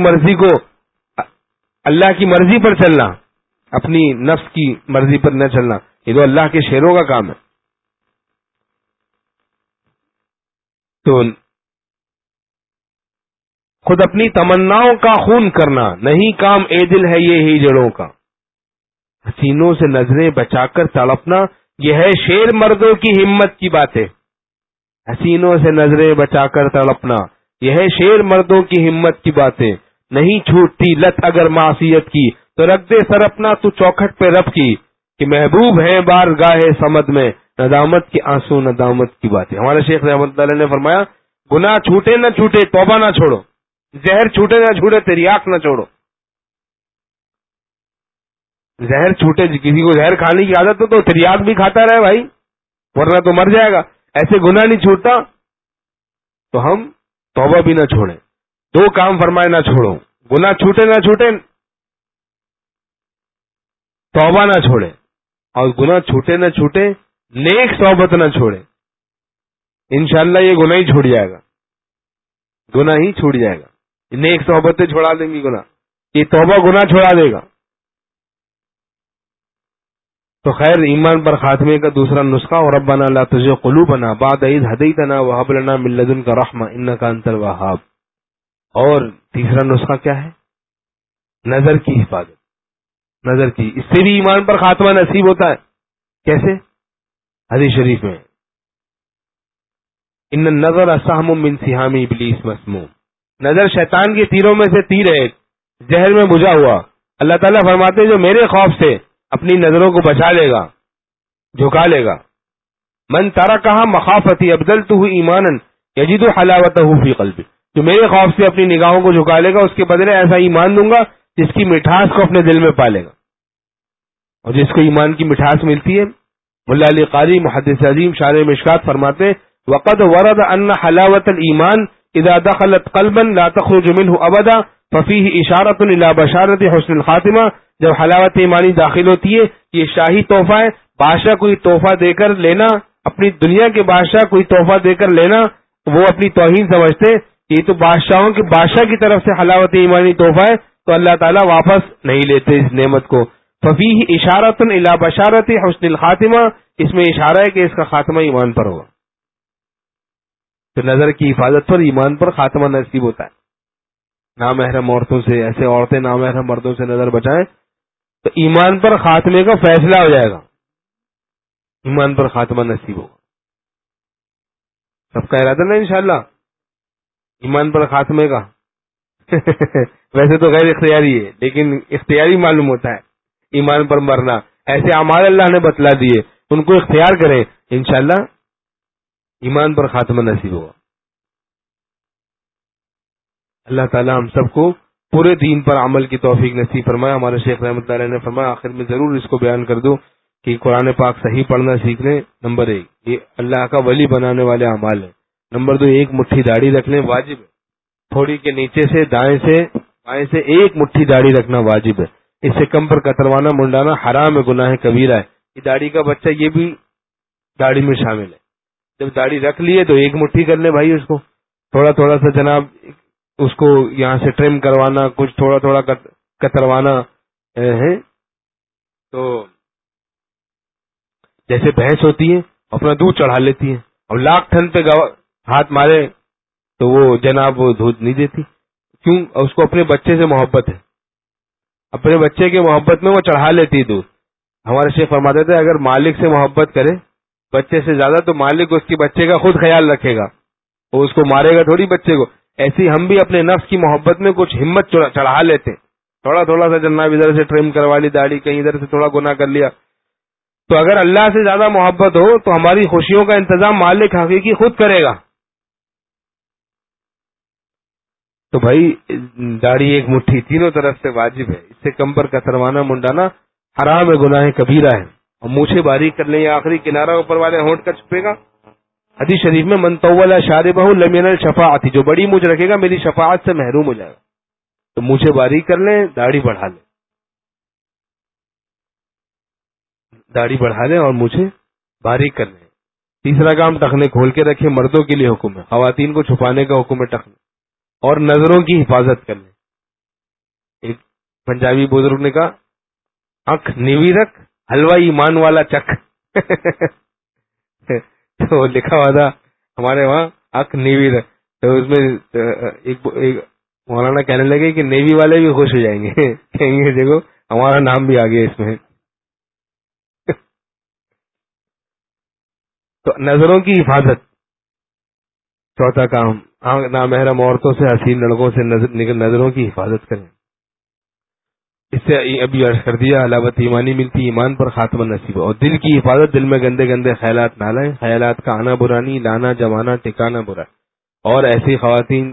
A: مرضی پر چلنا، اپنی نفس کی مرضی پر نہ چلنا، یہ تو اللہ کے شیروں کا کام ہے. تو خود اپنی تمناؤں کا خون کرنا نہیں کام اے دل ہے یہ ہجڑوں کا. حسینوں سے نظریں بچا کر تڑپنا یہ ہے شیر مردوں کی ہمت کی باتیں. حسینوں سے نظریں بچا کر تڑپنا یہ ہے شیر مردوں کی ہمت کی باتیں. نہیں چھوٹتی لت اگر معصیت کی تو رکھ دے سر اپنا تو چوکھٹ پہ رب کی، کہ محبوب ہیں بار گاہے سمد میں ندامت کے آنسو ندامت کی باتیں. ہمارے شیخ رحمۃ اللہ علیہ نے فرمایا گناہ چھوٹے نہ چھوٹے توبہ نہ چھوڑو، زہر چھوٹے نہ چھوٹے تریاق نہ چھوڑو. زہر چھوٹے، کسی کو زہر کھانے کی عادت ہو تو تریاق بھی کھاتا رہے بھائی، ورنہ تو مر جائے گا. ایسے گناہ نہیں چھوٹتا تو ہم توبہ بھی نہ چھوڑیں. 2 کام فرمائے نہ چھوڑو، گناہ چھوٹے نہ چھوٹے، توبہ نہ چھوڑے، اور گناہ چھوٹے نہ چھوٹے نیک صحبت نہ چھوڑے. انشاءاللہ یہ گناہ ہی چھوٹ جائے گا، گناہ ہی چھوٹ جائے گا. نیک صحبتیں چھوڑا دیں گی گناہ، یہ توبہ گناہ چھوڑا دے گا. تو خیر، ایمان پر خاتمے کا دوسرا نسخہ ربنا لا تزغ قلوبنا بعد اذ ہدیتنا وہب لنا من لدنک رحمہ انک انت الوہاب. اور تیسرا نسخہ کیا ہے؟ نظر کی حفاظت. نظر کی، اس سے بھی ایمان پر خاتمہ نصیب ہوتا ہے. کیسے؟ حدیث شریف میں ان النظر سہم من سہام ابلیس مسموم، نظر شیطان کے تیروں میں سے تیر ہے، زہر میں بجھا ہوا. اللہ تعالیٰ فرماتے ہیں جو میرے خوف سے اپنی نظروں کو بچا لے گا، جھکا لے گا، من ترکھا مخافتی ابدلتہ ایمانا یجد حلاوتہ فی قلبی، جو میرے خوف سے اپنی نگاہوں کو جھکا لے گا اس کے بدلے ایسا ایمان دوں گا جس کی مٹھاس کو اپنے دل میں پالے گا. اور جس کو ایمان کی مٹھاس ملتی ہے، ملا علی قاری محدث عظیم شارح مشکات فرماتے وقد ورد ان حلاوت الایمان اذا دخلت قلبا لا تخرج منه ابدا ففيه اشارۃ الى بشارۃ حسن الخاتمہ. جب حلاوت ایمانی داخل ہوتی ہے، یہ شاہی تحفہ ہے. بادشاہ کوئی تحفہ دے کر لینا، اپنی دنیا کے بادشاہ کوئی تحفہ دے کر لینا، وہ اپنی توہین سمجھتے، یہ تو بادشاہوں کے بادشاہ کی طرف سے حلاوت ایمانی تحفہ ہے، تو اللہ تعالیٰ واپس نہیں لیتے اس نعمت کو. ففیہ اشارۃ الی بشارۃ حسن الخاتمہ، اس میں اشارہ ہے کہ اس کا خاتمہ ایمان پر ہوگا. تو نظر کی حفاظت پر ایمان پر خاتمہ نصیب ہوتا ہے. نامحرم عورتوں سے، ایسے عورتیں نامحرم مردوں سے نظر بچائیں تو ایمان پر خاتمے کا فیصلہ ہو جائے گا، ایمان پر خاتمہ نصیب ہوگا. سب کا ارادہ نا انشاءاللہ ایمان پر خاتمے کا. ویسے تو غیر اختیاری ہے، لیکن اختیاری معلوم ہوتا ہے ایمان پر مرنا. ایسے اعمال اللہ نے بتلا دیے، ان کو اختیار کریں، انشاءاللہ ایمان پر خاتمہ نصیب ہوگا. اللہ تعالی ہم سب کو پورے دین پر عمل کی توفیق نصیب فرمائے. ہمارے شیخ رحمۃ اللہ علیہ نے فرمایا آخر میں ضرور اس کو بیان کر دو کہ قرآن پاک صحیح پڑھنا سیکھ لیں. نمبر 1 یہ اللہ کا ولی بنانے والے اعمال ہیں. نمبر 2 ایک مٹھی داڑھی رکھ لیں، واجب ہے. تھوڑی کے نیچے سے دائیں سے بائیں سے ایک مٹھی داڑھی رکھنا واجب ہے. اس سے کم پر کتروانا منڈانا حرام ہے، گناہ کبیرہ ہے. یہ داڑھی کا بچہ یہ بھی داڑھی میں شامل ہے. جب داڑھی رکھ لیے تو ایک مٹھی کر لیں بھائی، اس کو تھوڑا تھوڑا سا جناب اس کو یہاں سے ٹرم کروانا، کچھ تھوڑا تھوڑا کتروانا ہے. تو جیسے بھینس ہوتی ہے اپنا دودھ چڑھا لیتی ہے، اور لاکھ ٹھن پہ ہاتھ مارے تو وہ جناب وہ دودھ نہیں دیتی. کیوں؟ اس کو اپنے بچے سے محبت ہے، اپنے بچے کی محبت میں وہ چڑھا لیتی دودھ. ہمارے شیخ فرماتے تھے اگر مالک سے محبت کرے بچے سے زیادہ تو مالک اس کے بچے کا خود خیال رکھے گا، وہ اس کو مارے گا تھوڑی بچے کو. ایسی ہم بھی اپنے نفس کی محبت میں کچھ ہمت چڑھا لیتے ہیں، تھوڑا تھوڑا سا جناب ادھر سے ٹرم کروا لی داڑھی، کہیں ادھر سے تھوڑا گناہ کر لیا. تو اگر اللہ سے زیادہ محبت ہو تو ہماری خوشیوں کا انتظام مالک حقیقی خود کرے گا. تو بھائی داڑھی ایک مٹھی تینوں طرف سے واجب ہے، اس سے کم پر کتروانا منڈانا حرام ہے، گناہ کبیرہ ہے. اور مونچھیں باریک کر لیں، آخری کنارہ اوپر والے ہونٹ کا چھپے گا. حدیث شریف میں من طول شاربہ لم ینل شفاعت، جو بڑی مونچھ رکھے گا میری شفاعت سے محروم ہو جائے گا. تو مونچھیں باریک کر لیں، داڑھی بڑھا لیں، داڑھی بڑھا لیں اور مونچھیں باریک کر لیں. تیسرا کام ٹخنے کھول کے رکھیں، مردوں کے لیے حکم ہے، خواتین کو چھپانے کا حکم ہے ٹخنے. اور نظروں کی حفاظت کر لیں. ایک پنجابی بزرگ نے کہا آنکھ نیوی رکھ حلوہ ایمان والا چکھ. تو لکھا ہوا تھا ہمارے وہاں آنکھ نیوی رکھ. تو اس میں ایک مولانا کہنے لگے کہ نیوی والے بھی خوش ہو جائیں گے، کہیں گے دیکھو ہمارا نام بھی آ گیا اس میں. تو نظروں کی حفاظت چوتھا کام. نامحرم عورتوں سے، حسین لڑکوں سے نظروں کی حفاظت کریں. اس سے ابھی عرض کر دیا علامت ایمانی ملتی، ایمان پر خاتمہ نصیب. اور دل کی حفاظت، دل میں گندے گندے خیالات نہ لائیں، خیالات کا آنا برا نہیں، لانا جمانا ٹھکانا برا. اور ایسی خواتین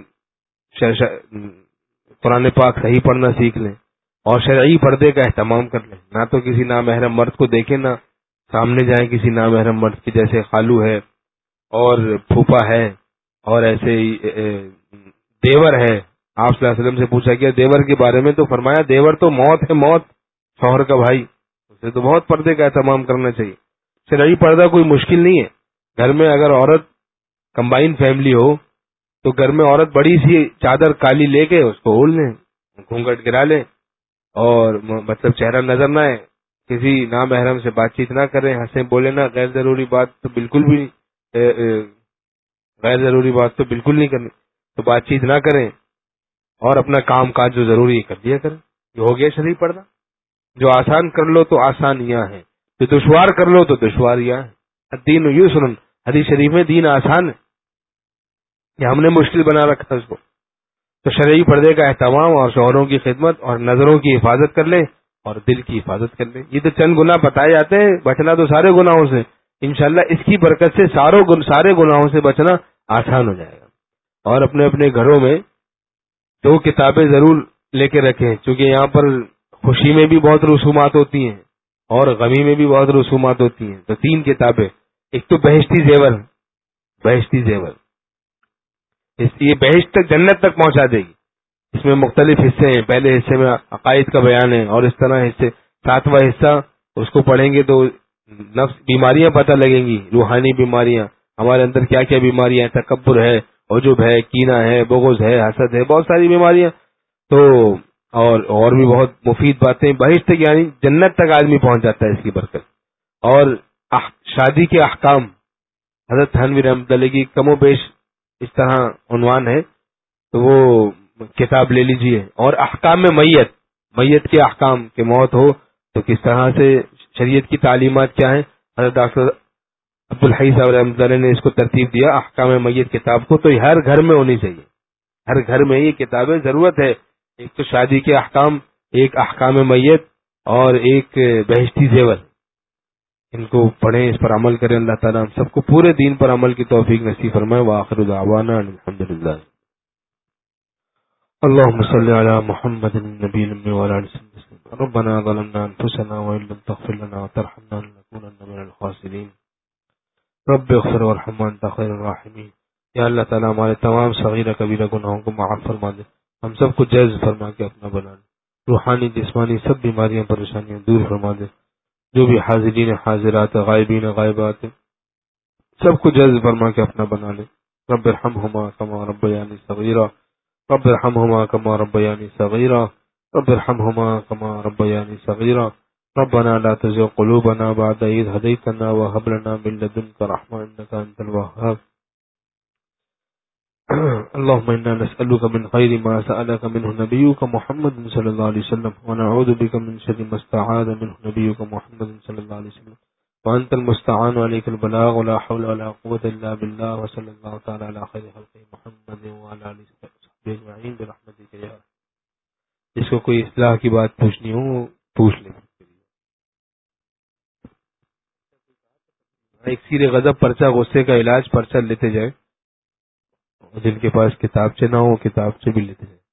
A: قرآن پاک صحیح پڑھنا سیکھ لیں اور شرعی پردے کا اہتمام کر لیں. نہ تو کسی نامحرم مرد کو دیکھیں، نہ سامنے جائیں کسی نامحرم مرد کی، جیسے خالو ہے اور پھوپا ہے اور ایسے دیور ہے. آپ صلی اللہ علیہ وسلم سے پوچھا گیا دیور کے بارے میں، تو فرمایا دیور تو موت ہے، موت شوہر کا بھائی، اسے تو بہت پردے کا اہتمام کرنا چاہیے. شرعی پردہ کوئی مشکل نہیں ہے. گھر میں اگر عورت کمبائن فیملی ہو تو گھر میں عورت بڑی سی چادر کالی لے کے اس کو اول لیں، گھونگھٹ گرا لیں، اور مطلب چہرہ نظر نہ آئے، کسی نامحرم سے بات چیت نہ کریں، ہنسیں بولے نہ. غیر ضروری بات تو بالکل بھی غیر ضروری بات تو بالکل نہیں کرنی. تو بات چیت نہ کریں اور اپنا کام کاج جو ضروری ہے کر دیا کریں. یہ ہو گیا شرعی پردہ. جو آسان کر لو تو آسانیاں ہیں، جو دشوار کر لو تو دشواریاں ہیں. الدین یسر، حدیث شریف میں دین آسان ہے، یہ ہم نے مشکل بنا رکھا ہے اس کو. تو شرعی پردے کا اہتمام اور شوہروں کی خدمت اور نظروں کی حفاظت کر لیں اور دل کی حفاظت کر لیں. یہ تو چند گناہ بتائے جاتے ہیں، بچنا تو سارے گناہوں سے. انشاءاللہ اس کی برکت سے سارے گناہوں سے بچنا آسان ہو جائے گا. اور اپنے اپنے گھروں میں 2 کتابیں ضرور لے کے رکھیں، چونکہ یہاں پر خوشی میں بھی بہت رسومات ہوتی ہیں اور غمی میں بھی بہت رسومات ہوتی ہیں. تو 3 کتابیں. ایک تو بہشتی زیور، بہشتی زیور یہ بہشت تک، جنت تک پہنچا دے گی. اس میں مختلف حصے ہیں. پہلے حصے میں عقائد کا بیان ہے اور اس طرح حصے. 7واں حصہ اس کو پڑھیں گے تو نفس بیماریاں پتہ لگیں گی، روحانی بیماریاں، ہمارے اندر کیا کیا بیماریاں ہیں، تکبر ہے، عجب ہے، کینہ ہے، بغض ہے، حسد ہے، بہت ساری بیماریاں. تو اور بھی بہت مفید باتیں. بہشت تک یعنی جنت تک آدمی پہنچ جاتا ہے اس کی برکت. اور شادی کے احکام، حضرت تھانوی رحمۃ اللہ کی کم و بیش اس طرح عنوان ہے، تو وہ کتاب لے لیجئے. اور احکام میں میت کے احکام، کہ موت ہو تو کس طرح سے شریعت کی تعلیمات کیا ہیں. حضرت ڈاکٹر عبد الحی صاحب رحمۃ اللہ نے اس کو ترتیب دیا احکام میت کتاب کو. تو یہ ہر گھر میں ہونی چاہیے، ہر گھر میں یہ کتابیں ضرورت ہے. ایک تو شادی کے احکام، ایک احکام میت اور ایک بہشتی زیور. ان کو پڑھیں، اس پر عمل کریں. اللہ تعالیٰ ہم سب کو پورے دین پر عمل کی توفیق نصیب فرمائے. وآخر دعوانا الحمدللہ. اللهم صل على محمد النبي الأمي وعلى آله وسلم. ربنا ظلمنا أنفسنا وإن لم تغفر لنا وترحمنا لنكونن من الخاسرين. رب اغفر وارحم وأنت خير الراحمين. یا اللہ تعالیٰ ہمارے تمام صغیرہ کبیرہ گناہوں کو معاف فرما دے، ہم سب کو جائز فرما کے اپنا بنا دے. روحانی جسمانی سب بیماریاں پریشانیاں دور فرما دے. جو بھی حاضرین حاضرات، غائبین غائبات، سب کو جائز فرما کے اپنا بنا لے. رب ارحمہما کما ربیانی صغیرا، رب ارحمهما كما ربياني صغيرا، رب ارحمهما كما ربياني صغيرا. ربنا لا تزغ قلوبنا بعد إذ هديتنا وهب لنا من لدنك رحمة إنك أنت الوهاب. اللهم إنا نسألك من خير ما سألك منه نبيك محمد صلى الله عليه وسلم ونعوذ بك من شر ما استعاذ منه نبيك محمد صلى الله عليه وسلم وأنت المستعان عليك البلاغ ولا حول ولا قوة إلا بالله وصلى الله تعالى على خير خلقه محمد وعلى آله وصحبه أجمعين برحمتك يا أرحم. جس کو کوئی اصلاح کی بات پوچھنی ہو پوچھ لیں. ایک سیر غضب پرچہ غصے کا علاج پرچہ لیتے جائیں. جن کے پاس کتاب سے نہ ہو کتاب سے بھی لیتے جائیں.